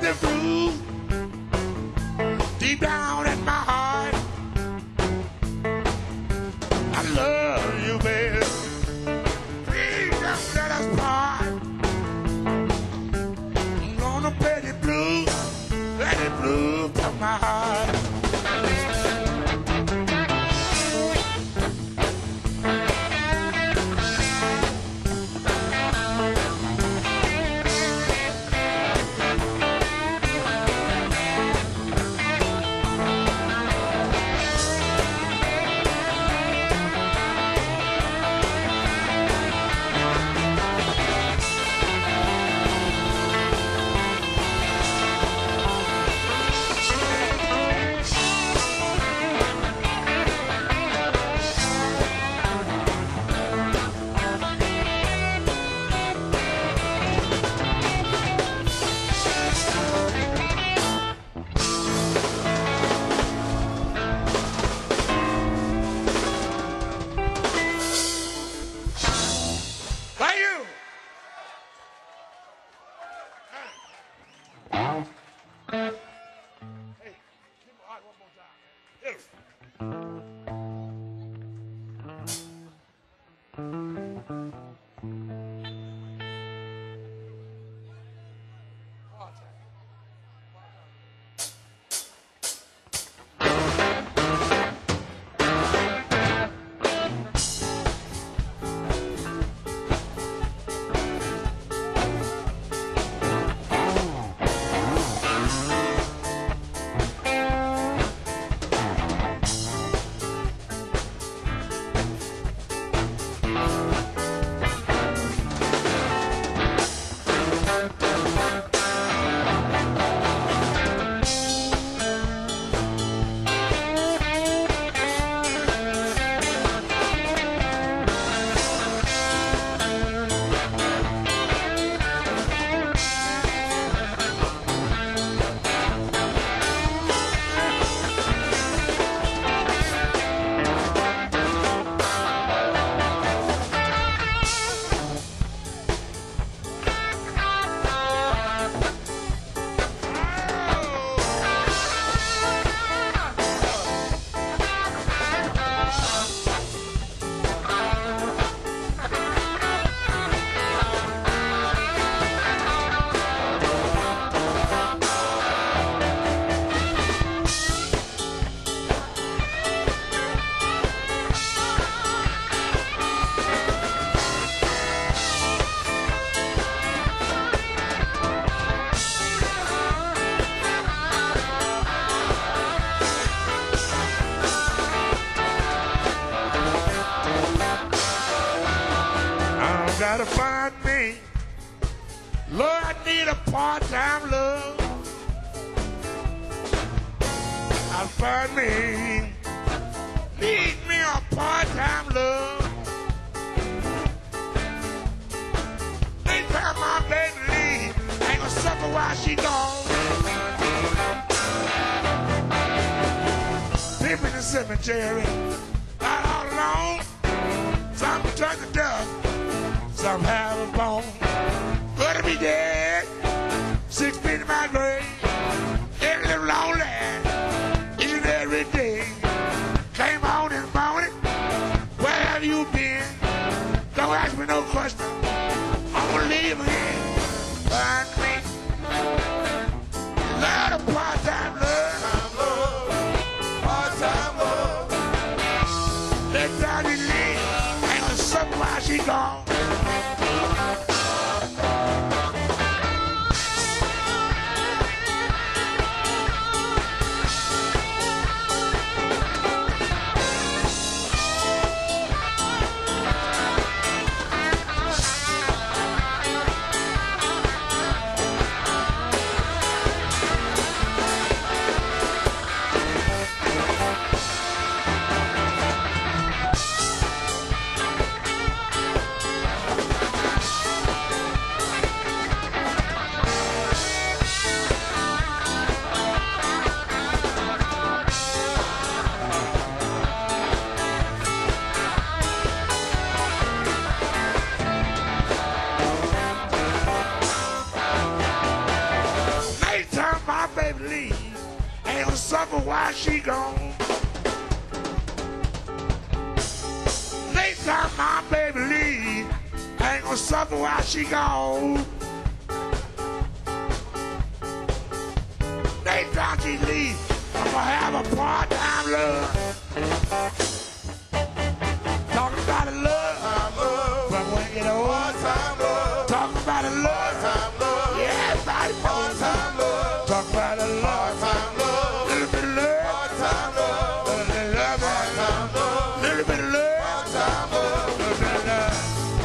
the blues deep down in my heart. I love you, baby. Please don't let us part. I'm gonna play the blues, play the blues to my heart. Gotta find me. Lord, I need a part-time love. I'll find me. Need me a part-time love. Anytime my baby leave, I ain't gonna suffer while she gone. People in the cemetery, not all alone. Some turn to dust. Some have a bone, gonna be dead, six feet in my grave, and live lonely, each and every day. Came on in the morning, where have you been? Don't ask me no question, I'm gonna leave again. Find me, love a part-time love, part-time love. That time you leave, ain't gonna suffer while she gone. suffer while she gone. Next time my baby leave, I ain't gonna suffer while she gone. Next time she leave, I'm gonna have a part-time love. Talking about a love, but when I get old, talking about a love, yes, I know. Talk about a love, little bit of love, little bit of love, little bit of love, little bit of love.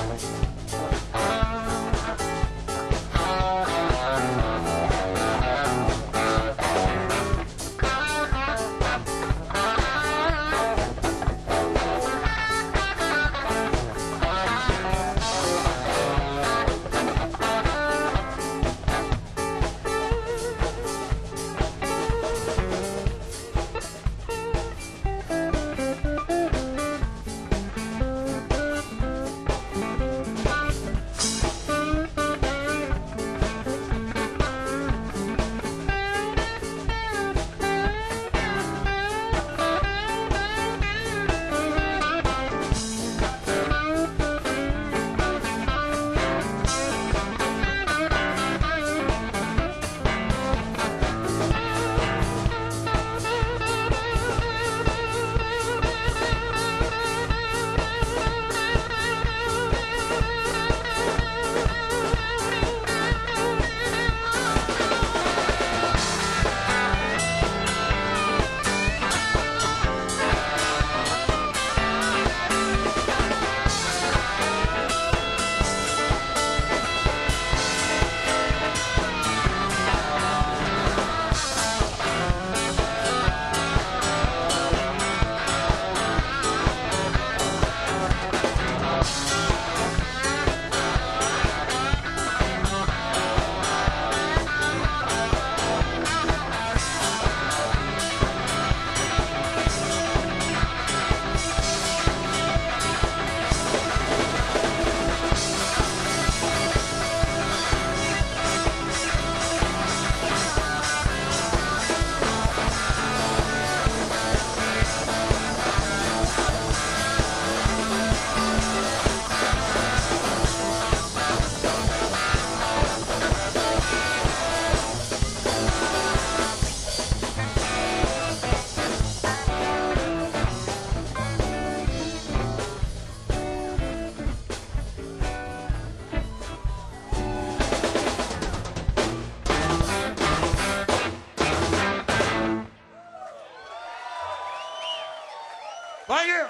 Thank you.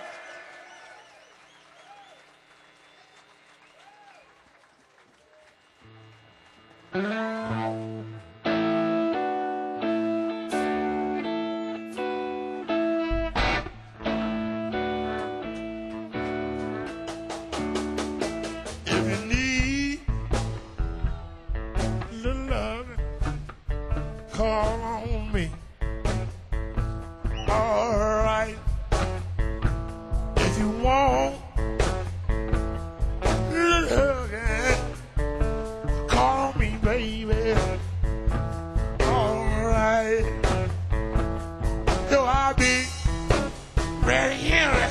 If you need a little love, call on me. All right. If you want a little hugging, call me, baby. All right. So I'll be ready here.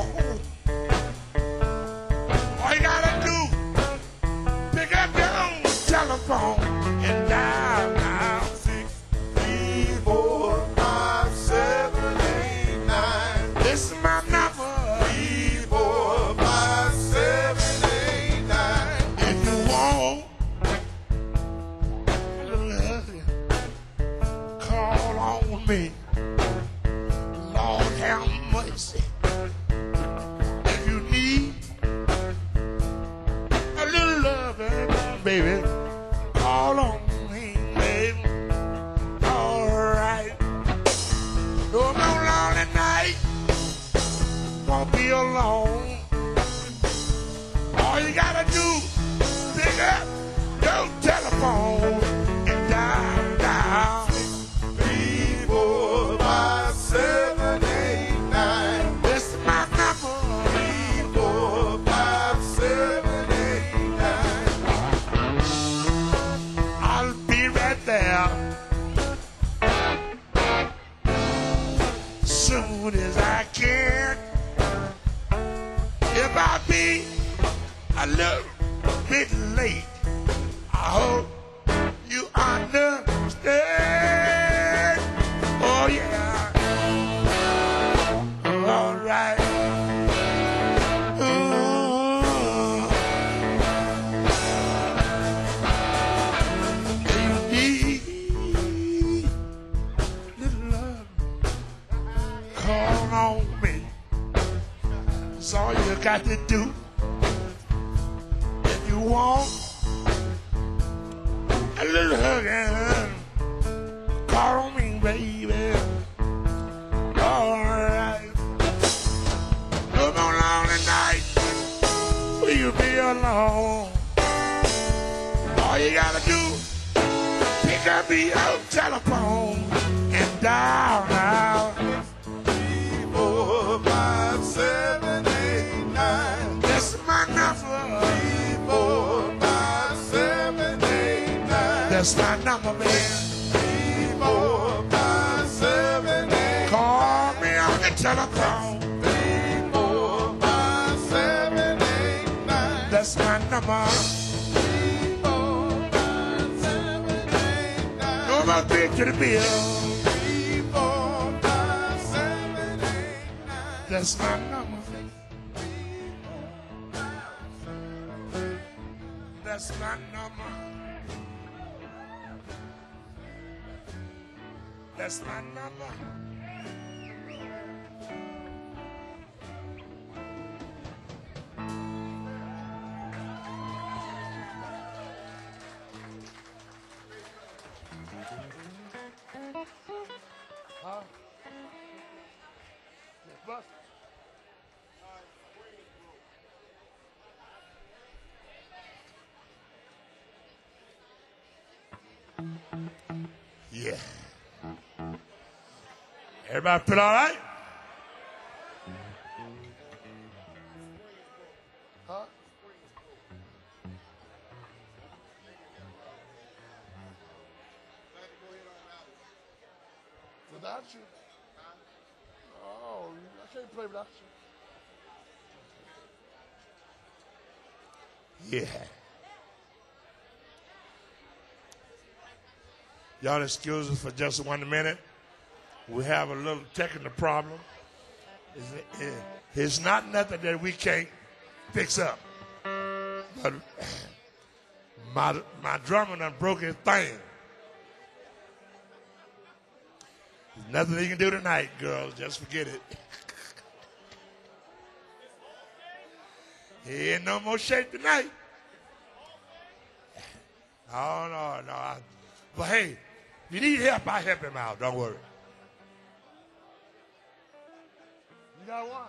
All you gotta do, pick up your own telephone and dial now. Six, three, four, five, seven, eight, nine. This is my number. Three, four, five, seven, eight, nine. If you want a little hugging, call on me. Lord have mercy. If you need a little loving, baby, call on me, baby. All right. No more lonely night, won't be alone. All you gotta do, pick up your telephone and dial, dial. Three, four, five, seven, eight, nine. This is my number. Three, four, five, seven, eight, nine. I'll be right there. got to do. If you want a little hug and call on me, baby. All right. Come on along tonight. Will you be alone? All you gotta do, pick up the old telephone and dial now. Three, four, five, seven, eight, nine. That's my number. Three, four, five, seven, eight, nine. That's my number, man. Three, four, five, seven, eight. Call me on the telephone. Three, four, five, seven, eight, nine. That's my number. Three, four, five, seven, eight, nine. No more big to the bill. Three, four, five, seven, eight, nine. That's my number. That's my number. That's my number. Huh? Bus. Yeah. Everybody feel all right? Huh? Without you? Oh, I can't play without you. Yeah. Y'all excuse us for just one minute. We have a little technical problem. It's, it, it's not nothing that we can't fix up. But my, my drummer done broke his thing. There's nothing he can do tonight, girls. Just forget it. He ain't no more shape tonight. Oh, no, no. I, but hey, if you need help, I help him out. Don't worry. You got one?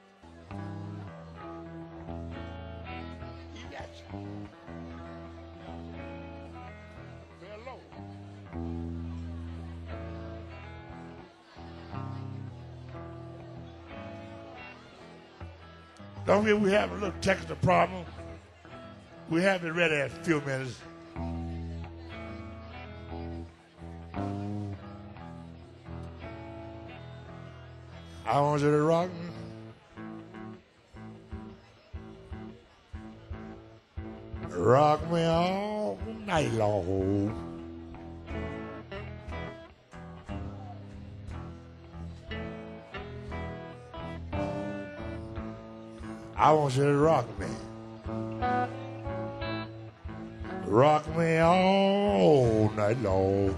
He got you. Very low. Don't forget we have a little technical problem. We have it ready in a few minutes. I want you to rock me. Rock me all night long. I want you to rock me. Rock me all night long.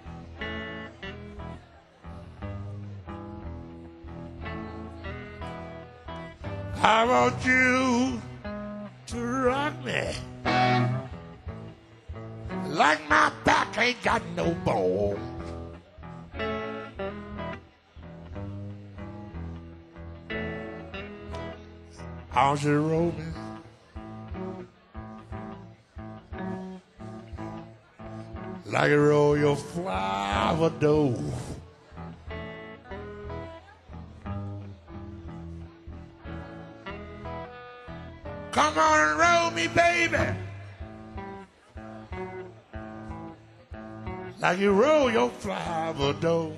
I want you to rock me like my back ain't got no bone. I want you to roll me like you roll your flower dough. Come on and roll me, baby, like you roll your flower dough.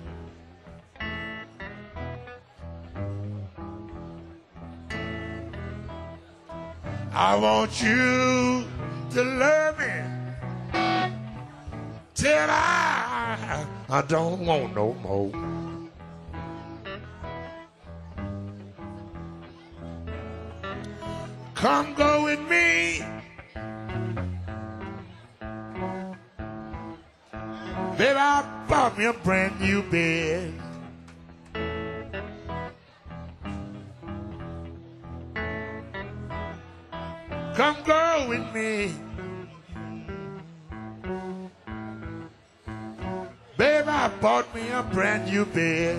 I want you to love me till I, I don't want no more. Come go with me, baby, I bought me a brand new bed. me. Baby, I bought me a brand new bed.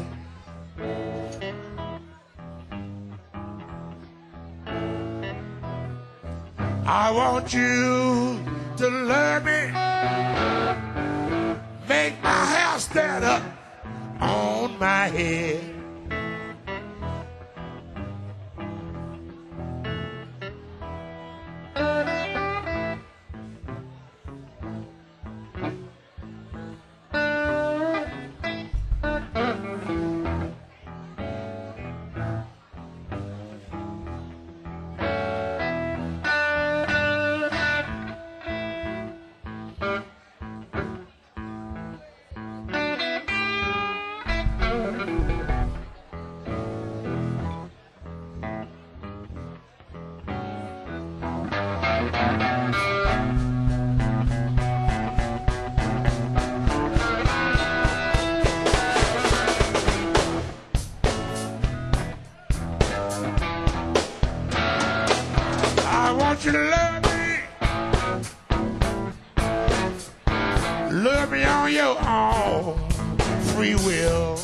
I want you to love me. Make my hair stand up on my head. I want you to love me. Love me on your own free will.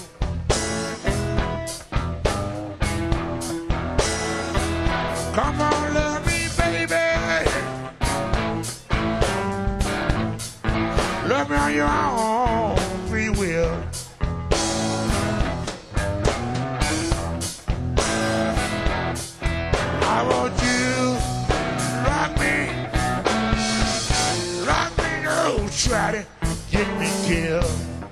Come on, love me, baby. Love me on your own free will. I want you to rock me, rock me, oh, try to get me killed.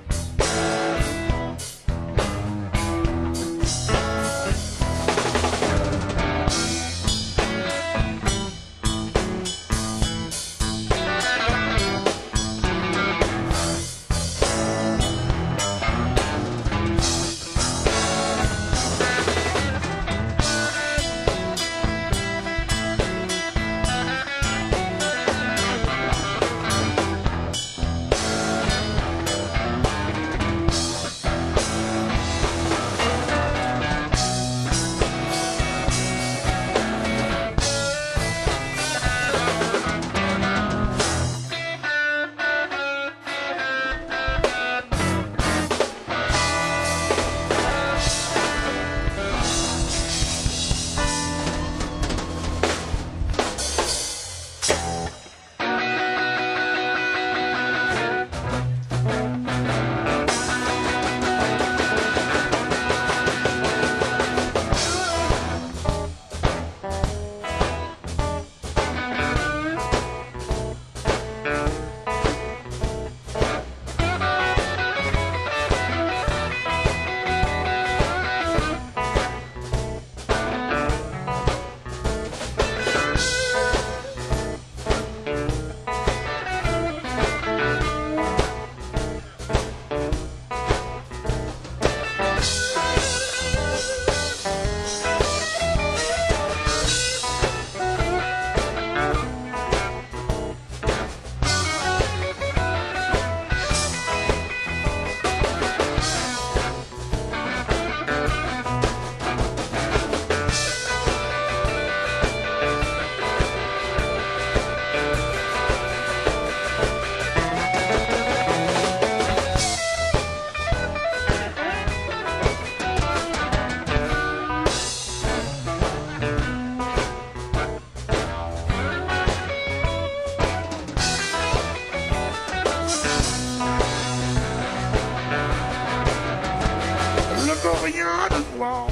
Look over yonder wall,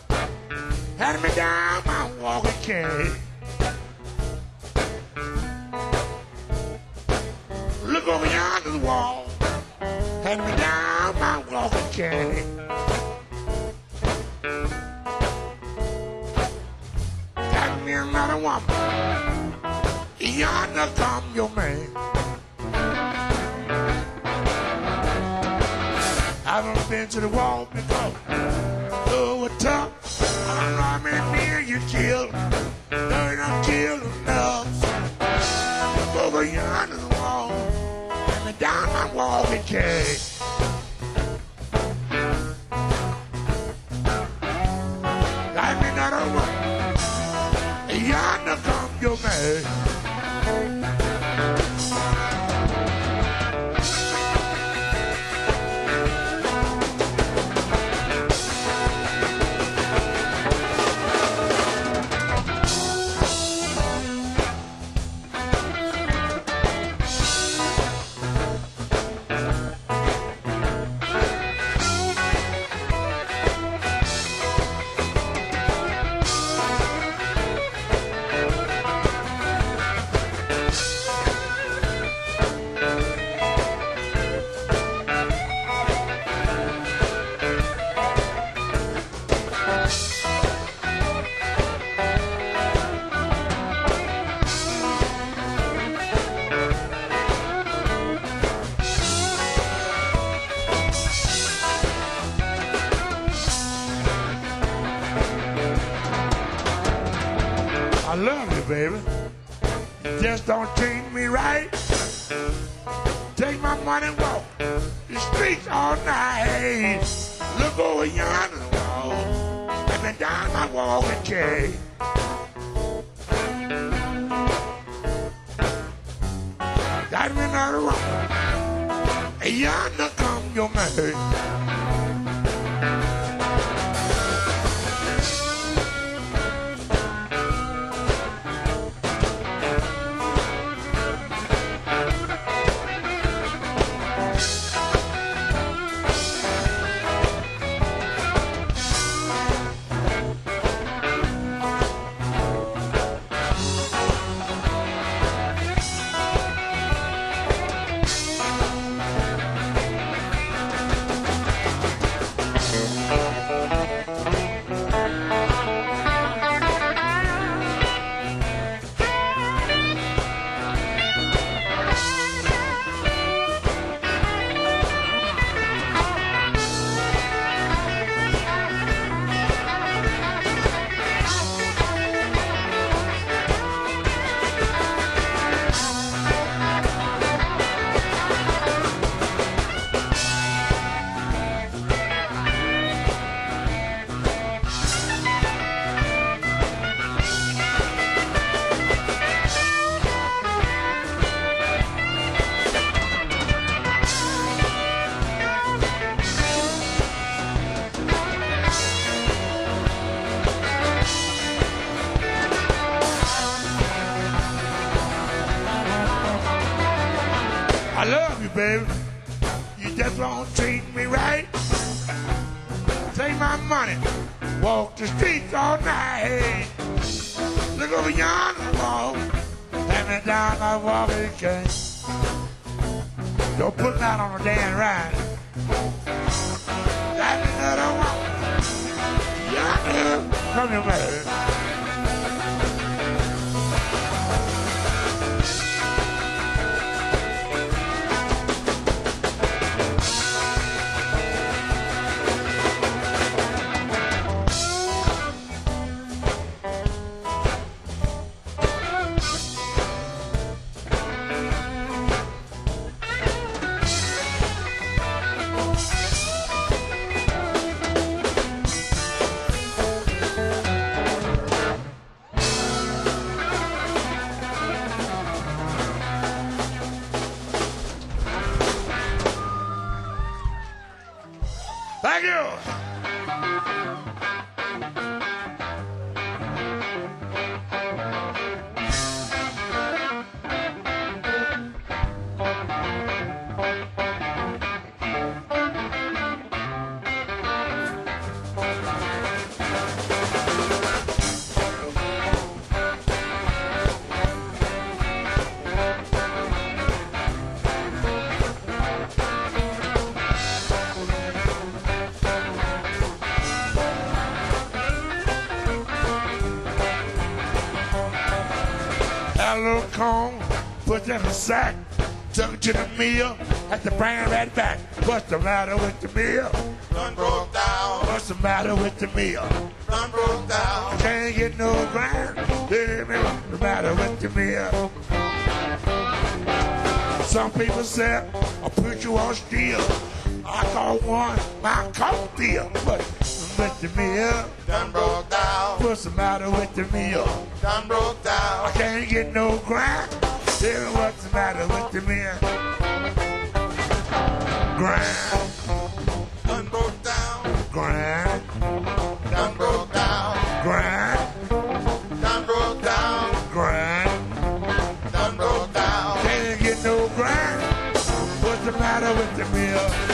hand me down my walking cane. Look over yonder wall, hand me down my walking cane. Got me another woman, yonder come your man. I done been to the wall before. Oh, a tough. I'm right near you, kill. No, you don't kill enough. Look over yonder the wall. And me down my walking cane. Got me another one. Yonder come your man. baby. You just don't treat me right. Take my money and walk the streets all night. Look over yonder wall. Let me down my walking chain. Got me another one. And yonder come your man. I love you, baby. You just won't treat me right. Take my money, walk the streets all night. Look over yonder wall, hand me down my walking cane. Don't put that on a damn ride. That's another one. Yonder, come here, man. Thank you. Had a little corn, put it in a sack, took it to the mill, had to bring it right back. What's the matter with the mill? Done broke down, What's the matter with the mill? done broke down. Can't get no grind. Hear me? What's the matter with the mill? Some people say I'll put you on steel. I call one my coat deal, but with the mill, Done broke down, what's the matter with the mill? done broke I down. can't get no grind. Tell me what's the matter with the mill? Grind, Done broke down, grind, done broke down. grind, Done broke down, grind. done broke down. Can't get no grind. What's the matter with the mill?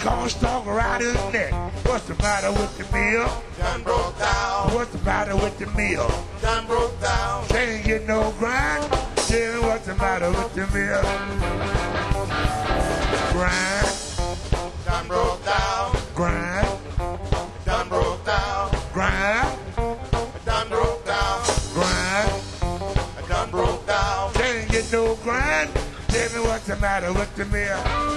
cornstalk around his neck. What's the matter with the meal? Done broke down. What's the matter with the meal? Done broke down. Can't get no grind. Tell me what's the matter with the meal? Grind, Done broke down. grind, Done broke down. grind, Done broke down. grind. Done broke down. Can't get no grind. Tell me what's the matter with the meal?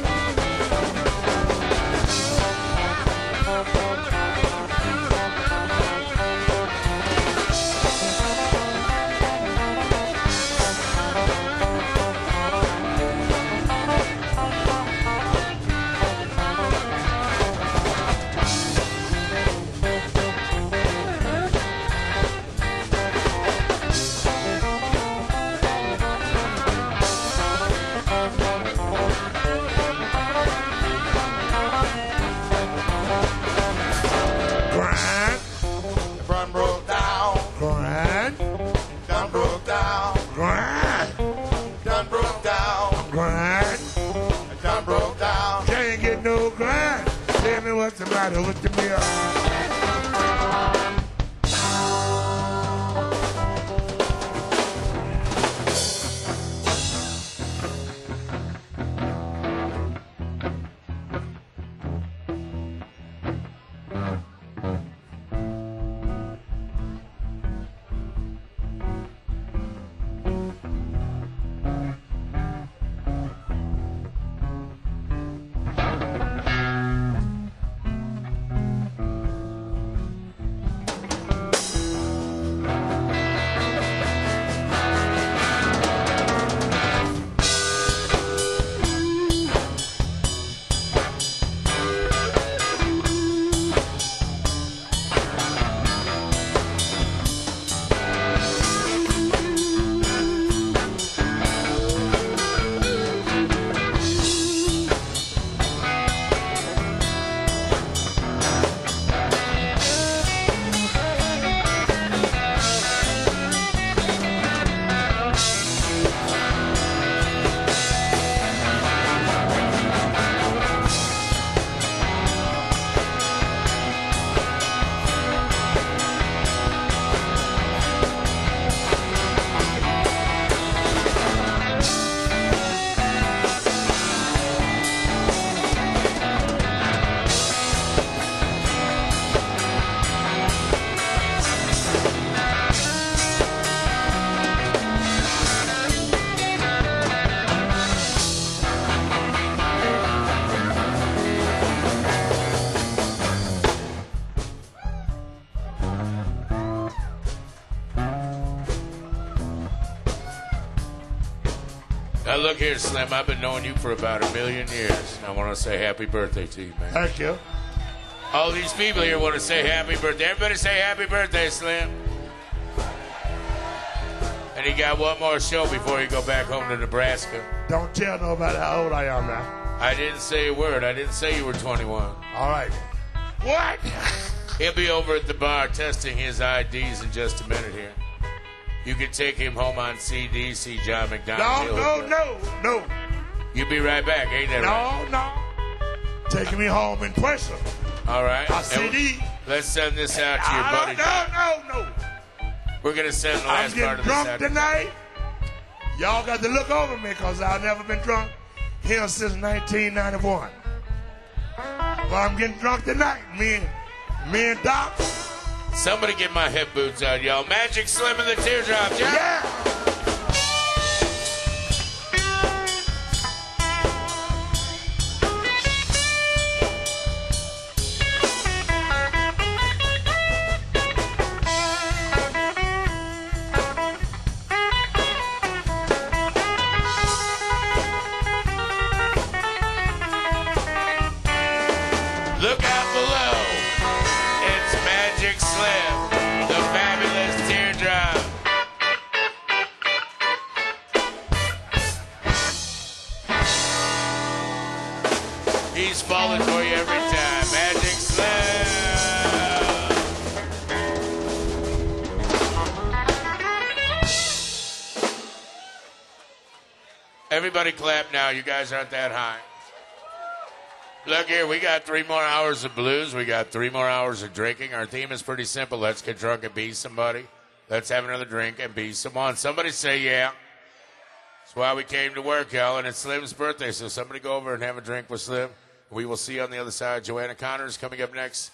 Grind, Done broke down. grind, Done broke down. grind, Done broke down. grind. Done broke down. Can't get no grind. Tell me what's the matter with the meal? Now look here, Slim. I've been knowing you for about a million years. I want to say happy birthday to you, man. Thank you. All these people here want to say happy birthday. Everybody say happy birthday, Slim. And he got one more show before you go back home to Nebraska. Don't tell nobody how old I am now. I didn't say a word. I didn't say you were twenty-one. All right. What? He'll be over at the bar testing his I Ds in just a minute here. You can take him home on C D, see John McDonald. No, no, no, no. You'll be right back, ain't that right? No, no. Taking me home in person. All right. A And C D. Let's send this out to your I buddy. don't- No, no, no. We're going to send the I'm last part getting of this drunk out. tonight. Y'all got to look over me because I've never been drunk here since nineteen ninety-one. But I'm getting drunk tonight. Me and, me and Doc. Somebody get my head boots out, y'all. Magic Slim and the Teardrop, yeah? Yeah. Look out below. It's Magic Slim, the fabulous Teardrop. He's falling for you every time. Magic Slim. Everybody clap now. You guys aren't that high. Look here, we got three more hours of blues. We got three more hours of drinking. Our theme is pretty simple. Let's get drunk and be somebody. Let's have another drink and be someone. Somebody say yeah. That's why we came to work, y'all, and it's Slim's birthday, so somebody go over and have a drink with Slim. We will see you on the other side. Joanna Connors coming up next.